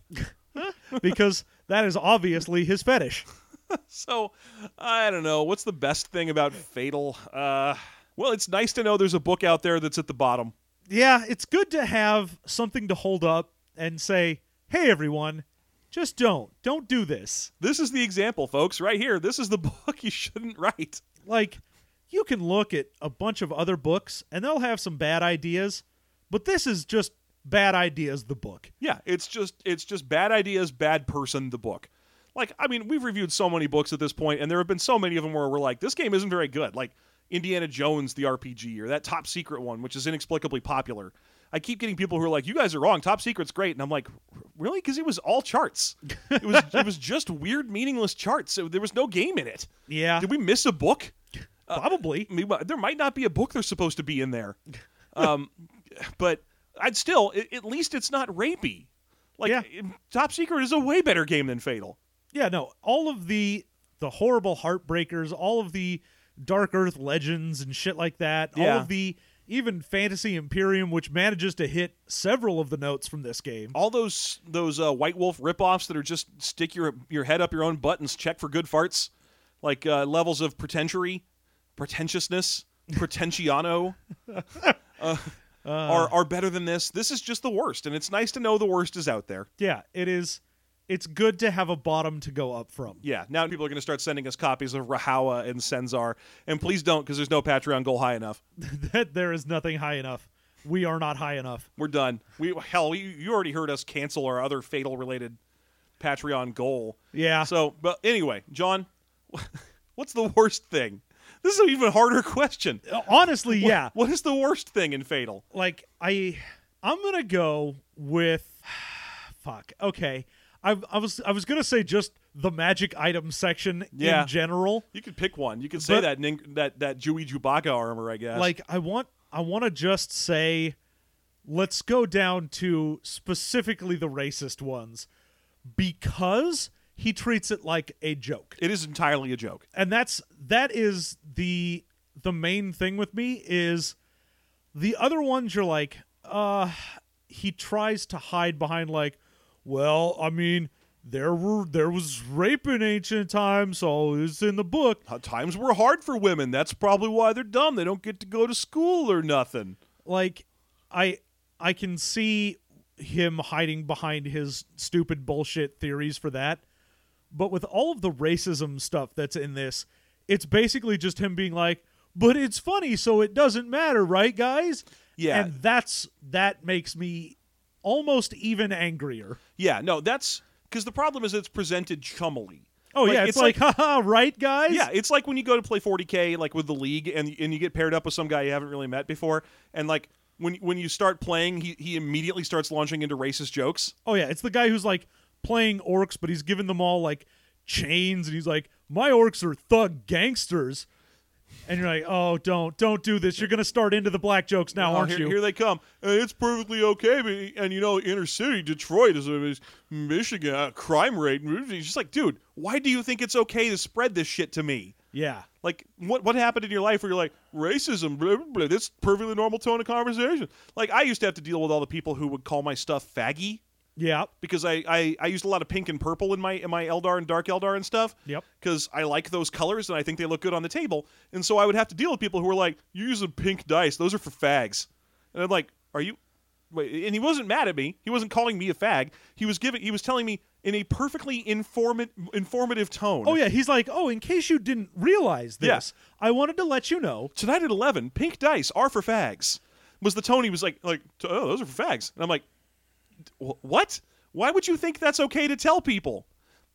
because that is obviously his fetish.
So, I don't know. What's the best thing about Fatal? Uh, well, it's nice to know there's a book out there that's at the bottom.
Yeah, it's good to have something to hold up and say, "Hey, everyone, just don't, don't do this."
This is the example, folks, right here. This is the book you shouldn't write.
Like, you can look at a bunch of other books and they'll have some bad ideas, but this is just bad ideas, the book.
Yeah, it's just it's just bad ideas, bad person, the book. Like, I mean, we've reviewed so many books at this point, and there have been so many of them where we're like, this game isn't very good. Like Indiana Jones, the R P G, or that Top Secret one, which is inexplicably popular. I keep getting people who are like, you guys are wrong, Top Secret's great. And I'm like, really? Because it was all charts. It was it was just weird, meaningless charts. There was no game in it.
Yeah,
Did we miss a book?
probably.
I mean, there might not be a book there's supposed to be in there. Um, but I'd still, at at least it's not rapey. Like,
Yeah.
Top Secret is a way better game than Fatal.
Yeah, no, all of the the horrible heartbreakers, all of the Dark Earth legends and shit like that, all
Yeah.
of the even Fantasy Imperium, which manages to hit several of the notes from this game.
All those those uh, White Wolf ripoffs that are just stick your your head up your own butt and check for good farts, like uh, levels of pretensiory, pretentiousness, pretentiano, uh, are are better than this. This is just the worst, and it's nice to know the worst is out there.
Yeah, it is. It's good to have a bottom to go up from.
Yeah, now people are going to start sending us copies of Rahawa and Senzar, and please don't, because there's no Patreon goal high enough.
That there is nothing high enough. We are not high enough.
We're done. We hell, you, you already heard us cancel our other Fatal related Patreon goal.
Yeah.
So, but anyway, John, what's the worst thing? This is an even harder question.
Honestly,
What-
yeah.
What is the worst thing in Fatal?
Like I I'm going to go with fuck. Okay. I I was I was going to say just the magic item section
Yeah.
in general.
You could pick one. You could say
But-
that nin- that that Jewy Chewbacca armor, I guess.
Like I want I want to just say let's go down to specifically the racist ones because he treats it like a joke.
it is entirely a joke.
And that's that is the the main thing with me is the other ones you're like uh he tries to hide behind like, well, I mean, there were there was rape in ancient times, so it's in the book.
Uh, Times were hard for women. That's probably why they're dumb. They don't get to go to school or nothing.
Like I I can see him hiding behind his stupid bullshit theories for that. But with all of the racism stuff that's in this, it's basically just him being like, but it's funny, so it doesn't matter, right, guys?
Yeah.
And that's that makes me almost even angrier.
Yeah, no, that's because the problem is it's presented chummily.
Oh,
Like,
yeah, it's,
it's
like,
like-
haha, right, guys?
Yeah, it's like when you go to play forty K like with the league and and you get paired up with some guy you haven't really met before, and like when when you start playing, he he immediately starts launching into racist jokes.
Oh, yeah, it's the guy who's like playing orcs, but he's giving them all like chains, and he's like, my orcs are thug gangsters. And you're like, oh, don't, don't do this. You're going to start into the black jokes now,
Oh,
aren't
here,
you?
Here they come. And it's perfectly okay. But, and, you know, inner city, Detroit is, is Michigan, uh, crime rate. It's just like, dude, why do you think it's okay to spread this shit to me?
Yeah.
Like, what what happened in your life where you're like, racism, blah, blah, blah, this perfectly normal tone of conversation? Like, I used to have to deal with all the people who would call my stuff faggy.
Yeah.
Because I, I, I used a lot of pink and purple in my in my Eldar and Dark Eldar and stuff.
Yep.
Because I like those colors and I think they look good on the table. And so I would have to deal with people who were like, you're using pink dice. Those are for fags. And I'm like, are you... Wait, and he wasn't mad at me. He wasn't calling me a fag. He was giving. He was telling me in a perfectly informa- informative tone.
Oh, yeah. He's like, oh, in case you didn't realize this,
Yeah.
I wanted to let you know.
Tonight at eleven, pink dice are for fags. Was the tone he was like, like, oh, those are for fags. And I'm like, what? Why would you think that's okay to tell people?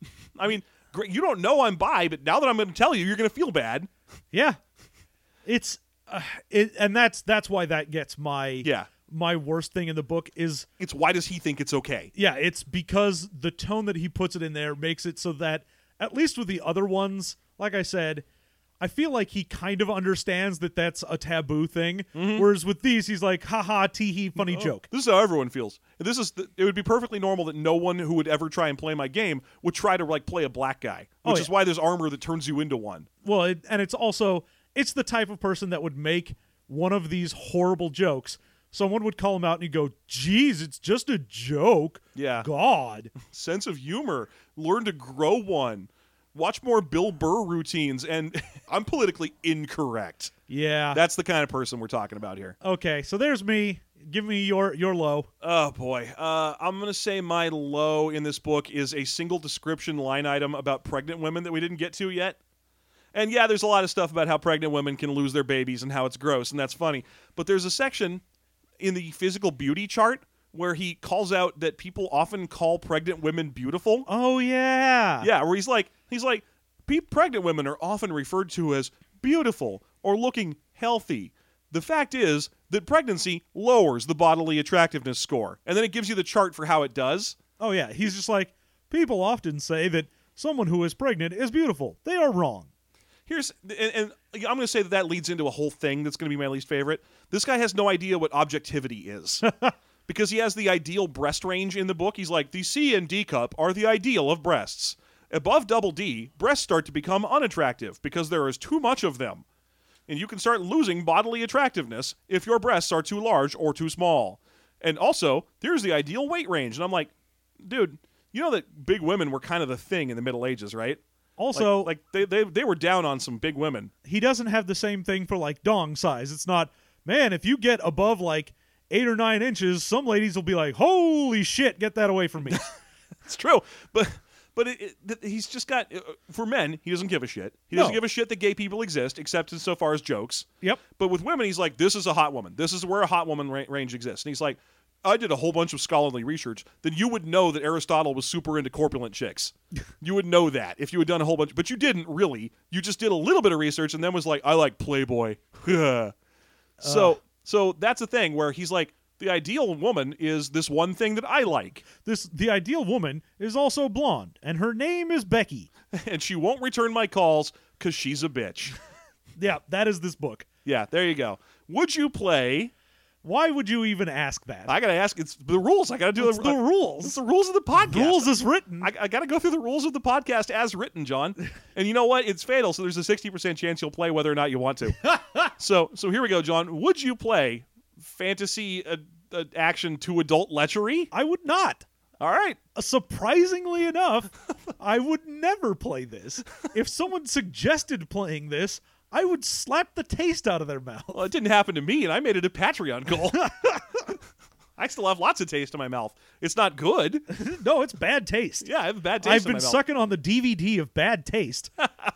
I mean, great, you don't know I'm bi, but now that I'm going to tell you, you're going to feel bad.
Yeah. It's, uh, it, and that's that's why that gets my
Yeah.
my worst thing in the book is,
It's why does he think it's okay?
yeah, it's because the tone that he puts it in there makes it so that, at least with the other ones, like I said, I feel like he kind of understands that that's a taboo thing.
Mm-hmm.
Whereas with these, he's like, haha, tee-hee, funny joke.
This is how everyone feels. This is the, it would be perfectly normal that no one who would ever try and play my game would try to like play a black guy, which
Oh,
is
yeah.
why there's armor that turns you into one.
Well, it, and it's also, it's the type of person that would make one of these horrible jokes. Someone would call him out and he'd go, geez, it's just a joke.
Yeah.
God.
Sense of humor. Learn to grow one. Watch more Bill Burr routines. And I'm politically incorrect.
Yeah.
That's the kind of person we're talking about here.
Okay, so there's me. Give me your your low.
Oh, boy. Uh, I'm going to say my low in this book is a single description line item about pregnant women that we didn't get to yet. And yeah, there's a lot of stuff about how pregnant women can lose their babies and how it's gross, and that's funny. But there's a section in the physical beauty chart where he calls out that people often call pregnant women beautiful.
Oh, yeah.
Yeah, where he's like, he's like, "Pe- pregnant women are often referred to as beautiful or looking healthy. The fact is that pregnancy lowers the bodily attractiveness score." And then it gives you the chart for how it does.
Oh, yeah. He's just like, people often say that someone who is pregnant is beautiful. They are wrong.
Here's and, and I'm going to say that that leads into a whole thing that's going to be my least favorite. This guy has no idea what objectivity is. Because he has the ideal breast range in the book. He's like, the C and D cup are the ideal of breasts. Above double D, breasts start to become unattractive because there is too much of them. And you can start losing bodily attractiveness if your breasts are too large or too small. And also, there's the ideal weight range. And I'm like, dude, you know that big women were kind of the thing in the Middle Ages, right?
Also,
like, like they, they they were down on some big women.
he doesn't have the same thing for like dong size. It's not, man, if you get above like eight or nine inches, some ladies will be like, holy shit, get that away from me.
It's true, but but it, it, he's just got uh, for men. He doesn't give a shit. He doesn't
No.
give a shit that gay people exist, except insofar as jokes.
Yep.
But with women, he's like, this is a hot woman. This is where a hot woman ra- range exists. And he's like, I did a whole bunch of scholarly research. Then you would know that Aristotle was super into corpulent chicks. You would know that if you had done a whole bunch, but you didn't really. You just did a little bit of research and then was like, I like Playboy. so
Uh.
so that's the thing where he's like, the ideal woman is this one thing that I like.
This the ideal woman is also blonde, and her name is Becky.
And she won't return my calls because she's a bitch.
Yeah, that is this book.
Yeah, there you go. Would you play?
Why would you even ask that?
I gotta ask. It's the rules. I gotta do
It's the rules.
It's the rules of the podcast.
Rules is written.
I, I gotta go through the rules of the podcast as written, John. And you know what? It's fatal. So there's a sixty percent chance you'll play whether or not you want to. so so here we go, John. Would you play fantasy uh, uh, action to adult lechery?
I would not.
All right.
Uh, Surprisingly enough, I would never play this. If someone suggested playing this, I would slap the taste out of their mouth.
Well, it didn't happen to me, and I made it a Patreon goal. I still have lots of taste in my mouth. It's not good.
No, it's bad taste.
Yeah, I have a bad taste
I've
in
been
my mouth.
sucking on the D V D of bad taste.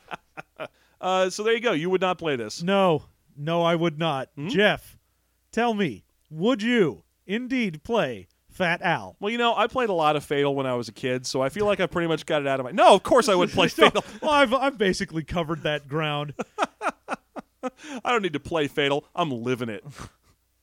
Uh, so there you go. You would not play this.
No, no, I would not.
Hmm?
Jeff, tell me, would you indeed play Fat Al?
Well, you know, I played a lot of Fatal when I was a kid, so I feel like I pretty much got it out of my... No, of course I would play Fatal.
Well, I've, I've basically covered that ground.
I don't need to play Fatal. I'm living it.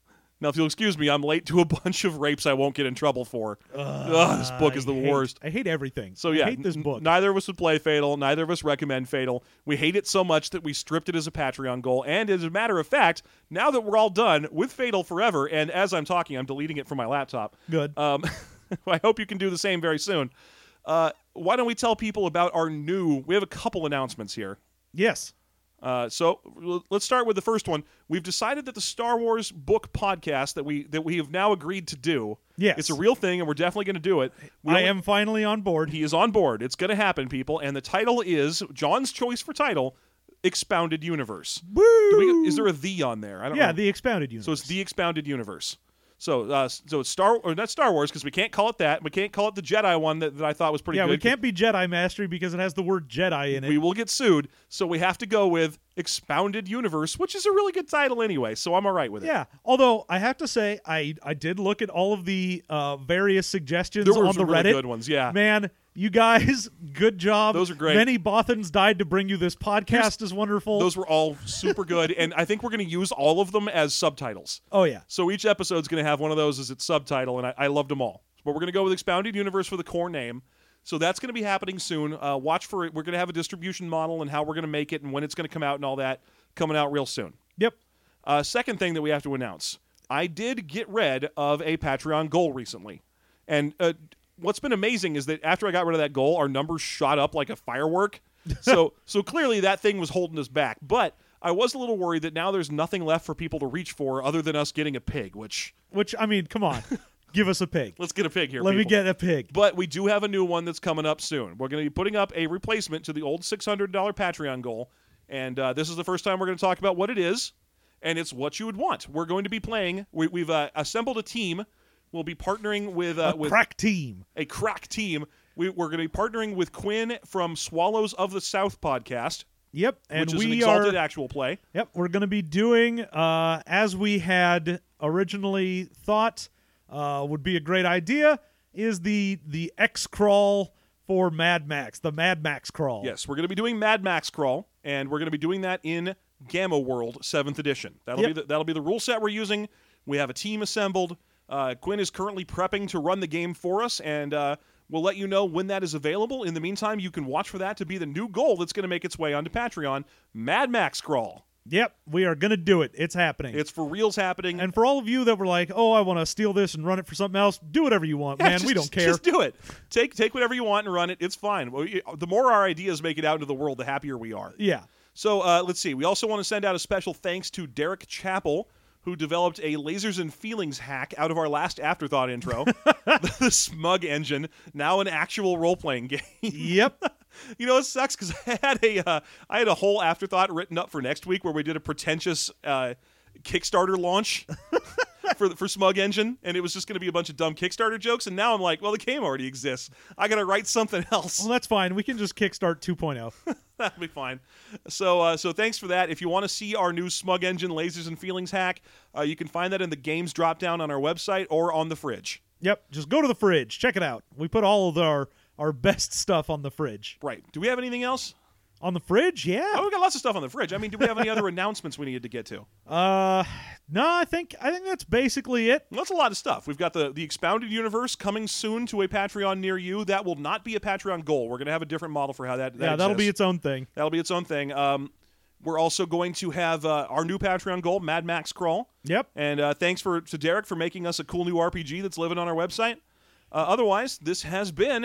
Now, if you'll excuse me, I'm late to a bunch of rapes I won't get in trouble for. Ugh, this book is the
I hate-
worst.
I hate everything.
So yeah,
I hate this
n-
book.
neither of us would play Fatal. Neither of us recommend Fatal. We hate it so much that we stripped it as a Patreon goal. And as a matter of fact, now that we're all done with Fatal forever, and as I'm talking, I'm deleting it from my laptop.
Good.
Um, I hope you can do the same very soon. Uh, why don't we tell people about our new? We have a couple announcements here.
Yes.
Uh, so l- let's start with the first one. We've decided that the Star Wars book podcast that we that we have now agreed to do.
Yes.
It's a real thing, and we're definitely going to do it. We
I
only-
am finally on board.
He is on board. It's going to happen, people. And the title is John's choice for title: Expounded Universe.
Woo!
Do we, is there a "the" on there? I don't
yeah,
know.
the expanded universe.
So it's the Expounded Universe. So, uh, so it's Star or not Star Wars because we can't call it that. We can't call it the Jedi one that, that I thought was pretty
yeah,
good.
we can't be Jedi Mastery because it has the word Jedi in it.
We will get sued, so we have to go with Expounded Universe, which is a really good title anyway. So I'm all right with it.
Yeah, although I have to say, I I did look at all of the uh, various suggestions
There were
on the
some really
Reddit.
good ones, yeah.
Man, you guys, good job.
Those are great.
Many Bothans died to bring you this podcast. Is wonderful.
Those were all super good, and I think we're going to use all of them as subtitles.
oh yeah,
So each episode's going to have one of those as its subtitle, and I, I loved them all. But we're going to go with Expounded Universe for the core name. So that's going to be happening soon. Uh, watch for it. We're going to have a distribution model and how we're going to make it and when it's going to come out and all that coming out real soon.
yep.
Uh, second thing that we have to announce. I did get rid of a Patreon goal recently. And uh, what's been amazing is that after I got rid of that goal, our numbers shot up like a firework. so so clearly that thing was holding us back. But I was a little worried that now there's nothing left for people to reach for other than us getting a pig, which
Which I mean, come on, give us a pig.
let's get a pig here.
Let me
people.
get a pig.
But we do have a new one that's coming up soon. We're going to be putting up a replacement to the old six hundred dollars Patreon goal. And uh, this is the first time we're going to talk about what it is. And it's what you would want. We're going to be playing. We, we've uh, assembled a team. We'll be partnering with, uh,
a
with
crack team.
a crack team. We, we're going to be partnering with Quinn from Swallows of the South podcast,
Yep, and
which is
we
an exalted
are.
actual play.
Yep, we're going to be doing uh, as we had originally thought uh, would be a great idea. Is the the X crawl for Mad Max, the Mad Max crawl?
Yes, we're going to be doing Mad Max Crawl, and we're going to be doing that in Gamma World seventh Edition. That'll
Yep.
be the, that'll be the rule set we're using. We have a team assembled. Uh, Quinn is currently prepping to run the game for us, and uh, we'll let you know when that is available. In the meantime, you can watch for that to be the new goal that's going to make its way onto Patreon, Mad Max Crawl.
Yep, we are going to do it. It's happening.
It's for reals happening.
and for all of you that were like, "Oh, I want to steal this and run it for something else," do whatever you want,
Yeah,
man.
just-
we don't
just-
care.
Just do it. Take take whatever you want and run it. It's fine. Well, you- The more our ideas make it out into the world, the happier we are.
Yeah.
So uh, let's see. We also want to send out a special thanks to Derek Chappell, who developed a Lasers and Feelings hack out of our last Afterthought intro. The Smug Engine, now an actual role-playing game.
Yep.
You know, it sucks because I had a uh, I had a whole Afterthought written up for next week where we did a pretentious uh, Kickstarter launch for for Smug Engine, and it was just going to be a bunch of dumb Kickstarter jokes. And now I'm like, well, the game already exists. I got to write something else.
Well, that's fine. We can just kickstart two point oh.
That'll be fine. So, uh, so thanks for that. If you want to see our new Smug Engine Lasers and Feelings hack, uh, you can find that in the games drop down on our website or on the fridge.
Yep. Just go to the fridge. Check it out. We put all of our our best stuff on the fridge.
Right. Do we have anything else?
On the fridge? Yeah.
Oh, we got lots of stuff on the fridge. I mean, do we have any other announcements we needed to get to?
Uh, no, I think I think that's basically it.
Well, that's a lot of stuff. We've got the the Expounded Universe coming soon to a Patreon near you. That will not be a Patreon goal. We're going to have a different model for how that, that
yeah, that'll be
exists.
its own thing.
That'll be its own thing. Um, we're also going to have uh, our new Patreon goal, Mad Max Crawl.
Yep.
And uh, thanks for to Derek for making us a cool new R P G that's living on our website. Uh, otherwise, this has been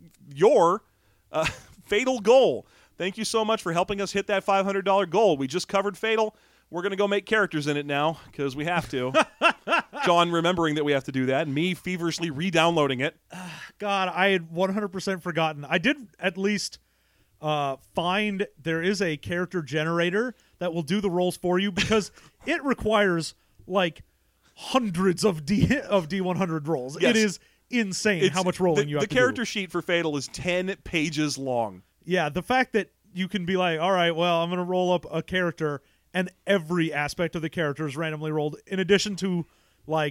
your uh, Fatal goal. Thank you so much for helping us hit that five hundred dollars goal. We just covered Fatal. We're going to go make characters in it now because we have to. John remembering that we have to do that, and me feverishly re-downloading it.
God, I had one hundred percent forgotten. I did at least uh, find there is a character generator that will do the rolls for you because it requires like hundreds of D of D one hundred rolls.
Yes.
It is insane
It's-
how much rolling
the,
you have
The
to
character
do.
sheet for Fatal is ten pages long.
Yeah, the fact that you can be like, all right, well, I'm going to roll up a character, and every aspect of the character is randomly rolled, in addition to, like,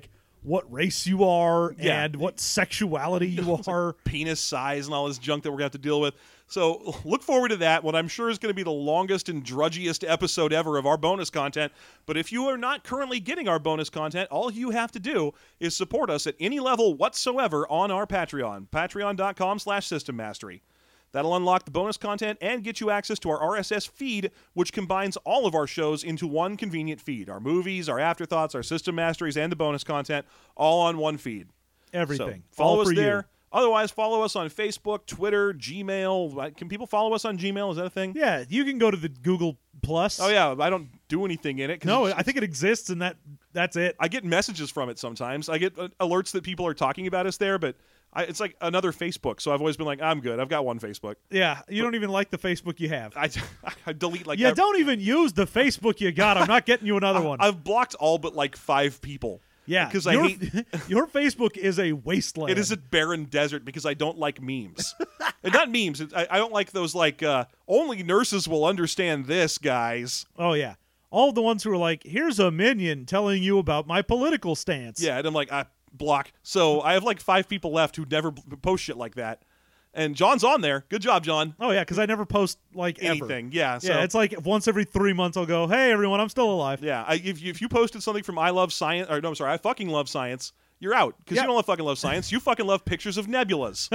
what race you are
Yeah.
and what sexuality you are.
Penis size and all this junk that we're going to have to deal with. So look forward to that, what I'm sure is going to be the longest and drudgiest episode ever of our bonus content. But if you are not currently getting our bonus content, all you have to do is support us at any level whatsoever on our Patreon, patreon.com slash system mastery. That'll unlock the bonus content and get you access to our R S S feed, which combines all of our shows into one convenient feed. Our movies, our afterthoughts, our system masteries, and the bonus content, all on one feed.
Everything.
So follow
All
us
for
there.
you.
Otherwise, follow us on Facebook, Twitter, Gmail. Can people follow us on Gmail? Is that a thing?
Yeah, you can go to the Google Plus.
Oh, yeah. I don't do anything in it. 'cause
No,
it's-
I think it exists, and that that's it.
I get messages from it sometimes. I get uh, alerts that people are talking about us there, but I, it's like another Facebook. So I've always been like, I'm good. I've got one Facebook.
Yeah, you don't even like the Facebook you have.
I, I delete like
Yeah,
ev-
don't even use the Facebook you got. I'm not getting you another one.
I've blocked all but like five people.
yeah,
because I
your,
hate
your Facebook is a wasteland.
it is a barren desert because I don't like memes. And not memes. It- I, I don't like those like uh, only nurses will understand this, guys.
Oh yeah, all the ones who are like, here's a minion telling you about my political stance.
Yeah, and I'm like, I block. So I have like five people left who never b- post shit like that. And John's on there. Good job, John.
Oh yeah, because I never post like ever.
Anything. Yeah. So,
Yeah, it's like once every three months I'll go, hey everyone, I'm still alive.
yeah. I, if, you, if you posted something from I Love Science, or no, I'm sorry, I fucking love science, you're out. Because
Yeah.
you don't love fucking love science. You fucking love pictures of nebulas.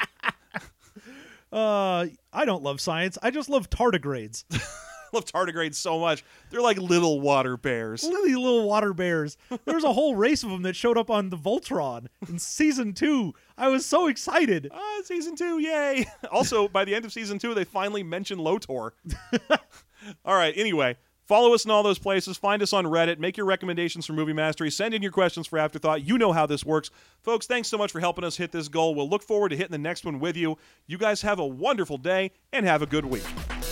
Uh, I don't love science. I just love tardigrades.
I love tardigrades so much. They're like little water bears.
Look at these little water bears. There's a whole race of them that showed up on the Voltron in season two. I was so excited.
Ah, season two, yay. Also, by the end of season two, they finally mention Lotor. All right, anyway, follow us in all those places. Find us on Reddit. Make your recommendations for Movie Mastery. Send in your questions for Afterthought. You know how this works. Folks, thanks so much for helping us hit this goal. We'll look forward to hitting the next one with you. You guys have a wonderful day and have a good week.